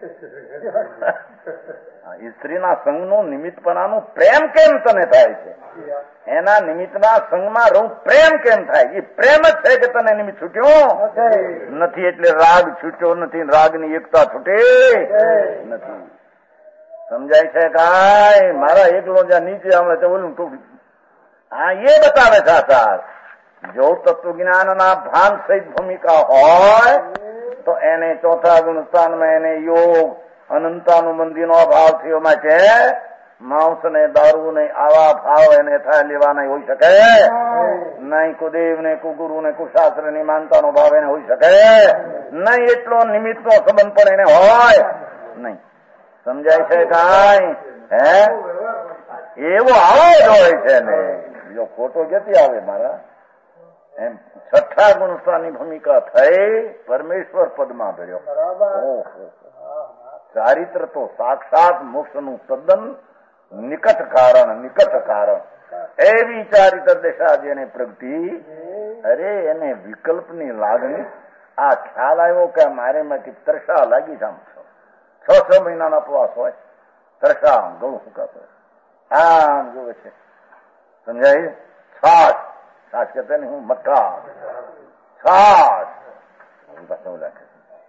સ્ત્રીના સંગનું નિમિત્તપણાનું પ્રેમ કેમ તને થાય છે, એના નિમિત્તના સંગમાં રહું પ્રેમ કેમ થાય, એ પ્રેમ જ છે કે તને નિમિત્ત છૂટ્યો નથી, એટલે રાગ છૂટ્યો નથી, રાગની એકતા છૂટે નથી। સમજાય છે કાંઈ? મારા એકલો જ્યાં નીચે હમણાં બોલું તું આ એ બતાવે છે આચાર, જો તત્વજ્ઞાનના ભાન સહિત ભૂમિકા હોય તો એને ચોથા ગુણસ્થાનમાં એને યોગ અનંતાનું મંદિરનો અભાવ થયો માટે માંસ ને દારૂ ને આવા ભાવ એને થાય લેવા નહીં હોઈ શકે નહીં, કુદેવ ને કુગુરુ ને કુશાસ્ત્ર ની માનતાનો ભાવ એને હોઈ શકે નહીં, એટલો નિમિત્તનો સંબંધ પણ એને હોય નહીં। સમજાય છે કાંઈ? હે એવો આવો જ હોય છે ને, જો ખોટો ક્યાંથી આવે મારા એમ। છઠ્ઠા ગુણસ્થાનની ભૂમિકા થઈ, પરમેશ્વર પદમાં ભર્યો। ઓહો, ચારિત્ર તો સાક્ષાત મોક્ષનું તદ્દન નિકટ કારણ, નિકટ કારણ એવી ચારિત્ર દશા જેને પ્રગતિ, અરે એને વિકલ્પની લાગણી, આ ખ્યાલ આવ્યો કે મારે માંથી તરસા લાગી જામ, છ છ મહિનાના પ્રવાસ હોય, તરસા ગળું ફૂંકાતો આમ જોવે છે, સમજાય? છાશ છાશ કહેતા ને હું મઠ્ઠા છાશ રાખે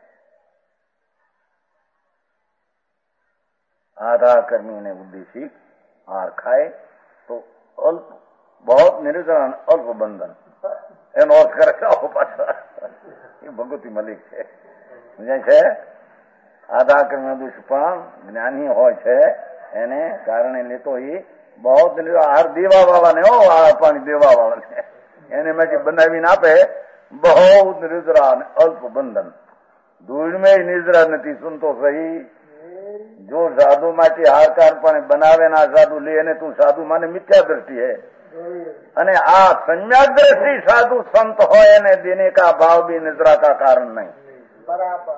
आधा कर्मी ने उद्देशिक आर खाए तो अल्प बहुत निरंजन अल्प बंधन एनो अर्थ करे पाછા એ ભગવતી મલિક છે, સમજાય છે? આધા કર્મ ઉદ્દેશ પણ જ્ઞાની હોય છે, એને કારણે લેતો એ બહુ આહાર દેવા વાળાને હો, આહાર પાણી દેવા વાળાને એને માટે બનાવીને આપે, બહુ નિર્જરા અને અલ્પ બંધન, ધૂળમાં નિર્જરા નથી। સુનતો સહી, જો સાધુ માંથી હારકાર પણ બનાવે ના સાધુ લે, અને તું સાધુ માને મિથ્યા દ્રષ્ટિ હે, અને આ સંયક દ્રષ્ટિ સાધુ સંત હોય એને દેने का भाव भी निद्रा का कारण नहीं। बराबर,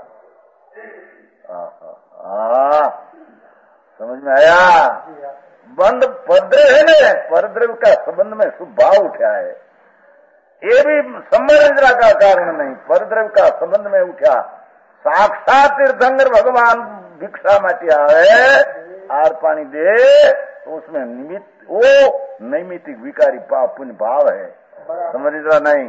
हाँ समझ में आया? बंद परद्रव्य है ना, परद्रव्य का संबंध में शुभ भाव उठा है, ये भी संबंध का कारण नहीं, परद्रव्य का संबंध में उठा। साक्षात तीर्थंकर भगवान भिक्षा माटी आवे, आर पानी दे तो उसमें निमित्त वो नैमित्तिक विकारी पाप पुण्य भाव है, समझ रहा नहीं?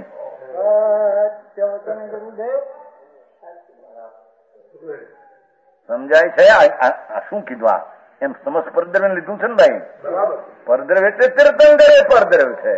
समझाय છે? શું કીધું? આ એમ સમસ્ત પરદ્રવ્ય લીધું છે ને ભાઈ. પરદ્રવ્ય એટલે તીર્થંકરે પરદ્રવ્ય છે.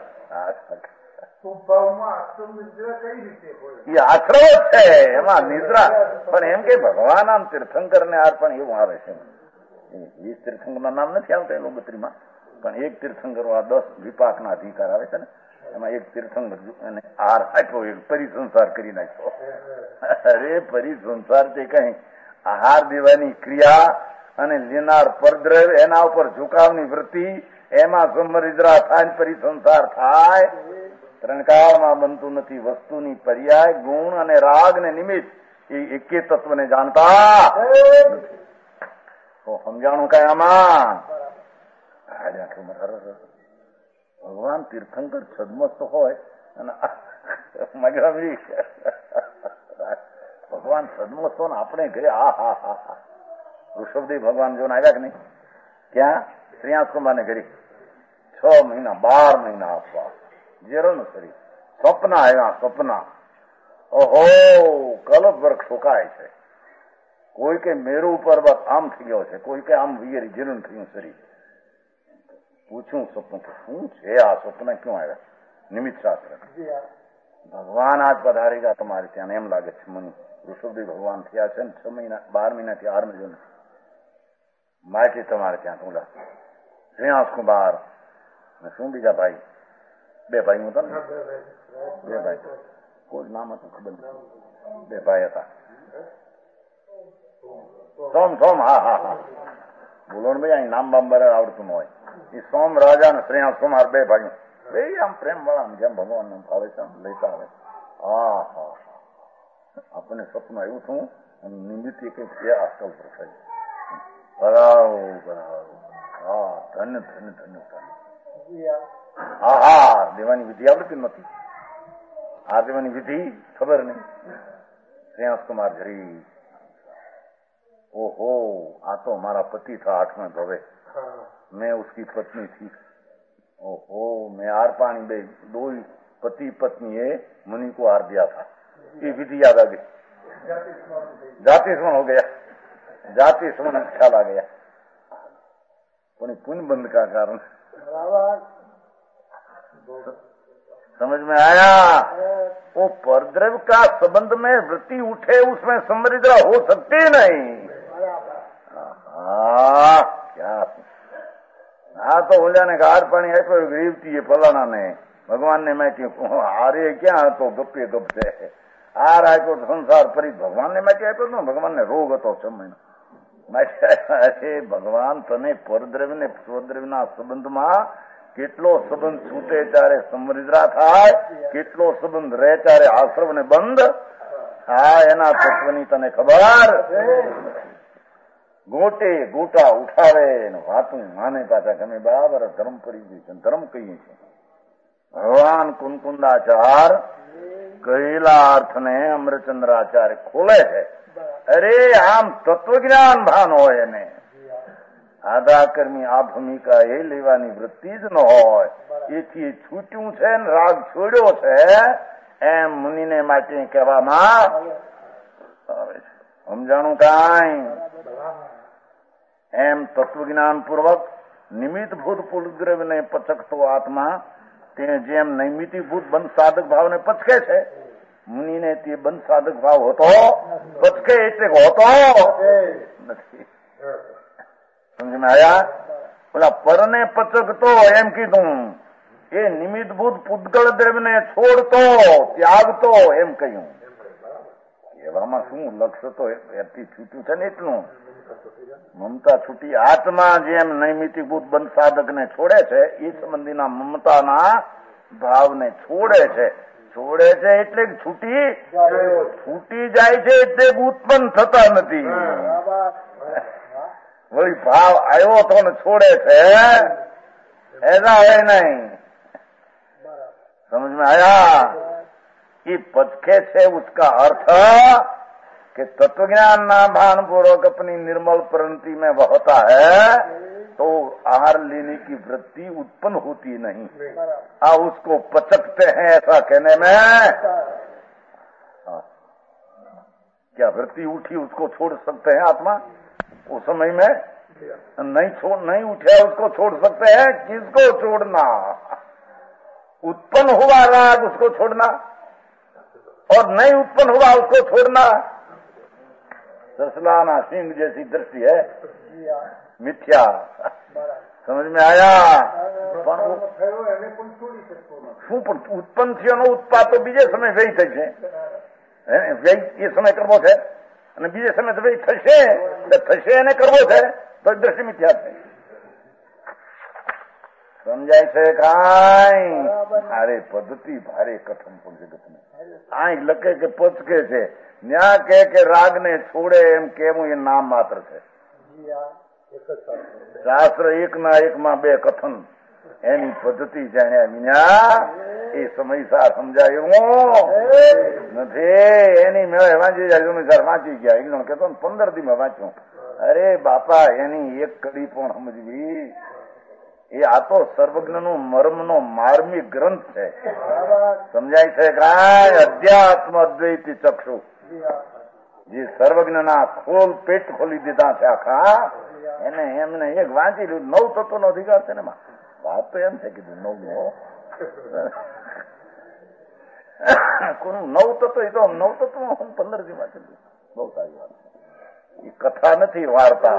એ આશ્રવ જ છે એમાં નિદ્રા. પણ એમ કે ભગવાન આમ તીર્થંકર ને અર્પણ એવું આવે છે. એ તીર્થંકર ના નામ નથી આવતા એ લોગત્રીમાં, પણ એક તીર્થંકર આ દસ વિપાકના અધિકાર આવે છે ને, એમાં એક તીર્થંકર એને આર આપ્યો, એક પરિસંસાર કરી નાખ્યો. અરે પરિસંસાર તે કઈ આહાર દેવાની ક્રિયા અને લેનાર પરદ્રવ્ય એના ઉપર ઝુકાવની વૃત્તિ, એમાં સમરિદ્રા થાય પરિસંસાર થાય. ત્રણકાળમાં બનતું નથી. વસ્તુની પર્યાય ગુણ અને રાગ ને નિમિત્ત એ એકે તત્વને જાણતા તો સમજાણું કઈ આમાં. ભગવાન તીર્થંકર છદમસ્ત હોય અને ભગવાન છદમસ્ત હોય ને આપણે ઘરે આ હા હા હા ઋષભદેવ ભગવાન જોને આવ્યા કે નહીં? ક્યાં? શ્રીયાસકુમાર ને ઘરે છ મહિના બાર મહિના આપવા જેરો શરીર સપના આવ્યા. સપના ઓહો કલ્પ વર્ગ સુકાય છે. કોઈ કે મેરુ પર્વત આમ થઈ ગયો છે, કોઈ કે આમ વિયરી જીર્ણ થયું શરીર. પૂછ્યું સપનું કે શું છે આ સપના ક્યું આવ્યા? નિમિત્ત શાસ્ત્ર ભગવાન આજ પધારેગા તમારે ત્યાં એમ લાગે છે. મને ઋષભદેવ ભગવાન થયા છે ને છ મહિના બાર મહિના થી આર મહિનો નથી માટે તમારે ત્યાં તુલા શ્રીયાસકુમાર શું બીજા ભાઈ બે ભાઈ હું હતા ને બે ભાઈ કોઈ નામ હતું ખબર નથી. બે ભાઈ હતા સોમ સોમ હા હા હા બોલો ને ભાઈ અહીં નામ બામ બરાબર આવડતું ન હોય. એ સોમ રાજા ને શ્રીયાસકુમાર બે ભાઈ બે આમ પ્રેમ વાળા જેમ ભગવાન નામ ફાવે છે આમ લેતા આવે. હા હા આપણને સપનું આવ્યું છું અને નિમિત્ત કઈક છે આજકાલ પ્રસાદ બરાવો બરાવો. હા ધન્ય ધન્ય ધન્ય ધન્ય. હા હા દેવાની વિધિ આવડતી નથી. આ દેવાની વિધિ ખબર નહીં. શ્રેયાસકુમાર જરી ઓહો આ તો हमारा पति था आठवें भवे, मैं उसकी पत्नी थी. ओहो मैं आर पानी दे दो पति पत्नी है मुनि को आर दिया था. ये विधि याद आ गई. जाति स्मरण हो गया. जाति स्मरण ख्याल आ गया. पुण्य पुण्य बंद का कारण समझ में आया. वो परद्रव्य का संबंध में वृत्ति उठे उसमें समरिद्रा हो सकती नहीं. हाँ क्या हाँ तो बोलिया ने कार पानी ऐसा गरीबती है फलाना ने भगवान ने मैं क्यों आरे क्या तो गप्पे गप से आ रहा है तो संसार परी भगवान ने मैं क्या तो भगवान ने रोग હતો છ મહિના માટે ભગવાન તને પરદ્રવ્ય ને સ્વદ્રવ્ય ના સંબંધમાં કેટલો સંબંધ છૂટે ત્યારે સમરિદ્રા થાય, કેટલો સંબંધ રહે ત્યારે આશ્રવ ને બંધ. હા એના તત્વની તને ખબર. ગોટે ગોટા ઉઠાવે વાતું માને પાછા ગમે બરાબર ધર્મ પડી ગઈ છે. ધર્મ કહીએ છીએ ભગવાન કુનકુંદાચાર કહેલા અર્થને અમરચંદ્રાચાર્ય ખોલે છે. અરે આમ તત્વજ્ઞાન ભાન હોય એને આધા કર્મી આ ભૂમિકા એ લેવાની વૃત્તિ જ ન હોય. એથી છૂટ્યું છે ને રાગ છોડ્યો છે એમ મુનિને માટે કહેવામાં આવે છે. સમજાણું કાંઈ? એમ તત્વજ્ઞાન પૂર્વક નિમિત્તભૂત પુલદ્રવ્યને પચકતો આત્મા તે જેમ નૈમિતિભૂત બંધ સાધક ભાવને પચકે છે, મુનિને તે બંધ સાધક ભાવ હોતો પચકે એટલે હોતો નથી. સમજમાં આયા? ઓલા પરને પચકતો એમ કીધું એ નિમિત્તભૂત પુદ્ગળ દ્રવ્યને છોડતો ત્યાગતો એમ કહ્યું. એવામાં શું લક્ષ્ય તો એથી છૂટ્યું છે ને એટલું મમતા છૂટી. આત્મા જેમ નૈમિતિભૂત બંધ સાધક ને છોડે છે એ સંબંધીના મમતાના ભાવને છોડે છે. છોડે છે એટલે છૂટી છૂટી જાય છે એટલે ઉત્પન્ન થતા નથી. વળી ભાવ આવ્યો તો ને છોડે છે એના હોય નહીં. समझ में आया? कि पचके से उसका अर्थ कि तत्वज्ञान ना भान पूर्वक अपनी निर्मल प्रवृत्ति में बहता है तो आहार लेने की वृत्ति उत्पन्न होती नहीं. आ उसको पचकते हैं ऐसा कहने में क्या वृत्ति उठी उसको छोड़ सकते हैं आत्मा? उस समय में नहीं छोड़ नहीं उठे उसको छोड़ सकते हैं? किसको छोड़ना? उत्पन्न हुआ राग उसको छोड़ना और नहीं उत्पन्न हुआ उसको छोड़ना। ससलाना सिंह जैसी दृष्टि है, मिथ्या। समझ में आया? શું પણ ઉત્પન્ન થયોનો ઉત્પાદ તો બીજે સમય વ્યય થશે, વ્યય એ સમય કરવો છે અને બીજે સમય તો વ્યય થશે થશે એને કરવો છે તો દ્રષ્ટિ મિથ્યા છે. સમજાય છે કાંઈ? અરે પદ્ધતિ ભારે કઠણ પણ જગતને આ લખે કે પચકે છે, ન્યા કે કે રાગ ને છોડે એમ કેવું એ નામ માત્ર છે. શાસ્ત્ર એક ના એક માં બે કથન એની પદ્ધતિ જાણ્યા વિના એ સમયસાર સમજાયું નથી. એની મેળે વાંચી જાય સમયસાર વાંચી ગયા. એક કેતો ને પંદર દી માં વાંચ્યું. અરે બાપા એની એક કડી પણ સમજવી એ આ તો સર્વજ્ઞ નો મર્મ નો માર્મિક ગ્રંથ છે. સમજાય છે કાંઈ? અધ્યાત્મ અદ્વૈતી ચક્ષુ જે સર્વજ્ઞ ના ખોલ પેટ ખોલી દીધા છે આખા એને એમને એક વાંચી લીધું. નવ તત્વો નો અધિકાર છે ને વાત તો એમ છે કીધું નવ નો કોનું નવ તત્વ એ તો નવ તત્વ પંદર થી વાંચી લીધું. બહુ સારી વાત છે. એ કથા નથી વાર્તા.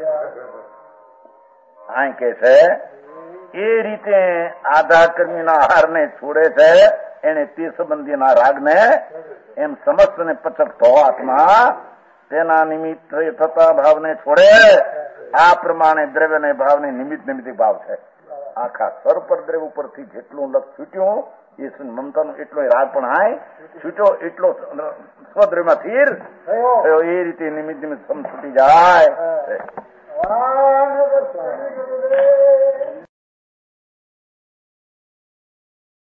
આ કે છે એ રીતે આધા કર્મીના આહારને છોડે છે એને તે સંબંધીના રાગને એમ સમસ્ત ને પચક આત્મા તેના નિમિત્ત થતા ભાવને છોડે. આ પ્રમાણે દ્રવ્ય ને ભાવને નિમિત્ત નિમિત્તિક ભાવ છે. આખા સર પર દ્રવ્ય ઉપરથી જેટલું લક્ષ છૂટ્યું એ મમતાનો એટલો રાગ પણ હાય છૂટ્યો એટલો સ્વદ્રવ્યમાં સ્થિર થયો. એ રીતે નિમિત્ત નિમિત્ત સમ છૂટી જાય.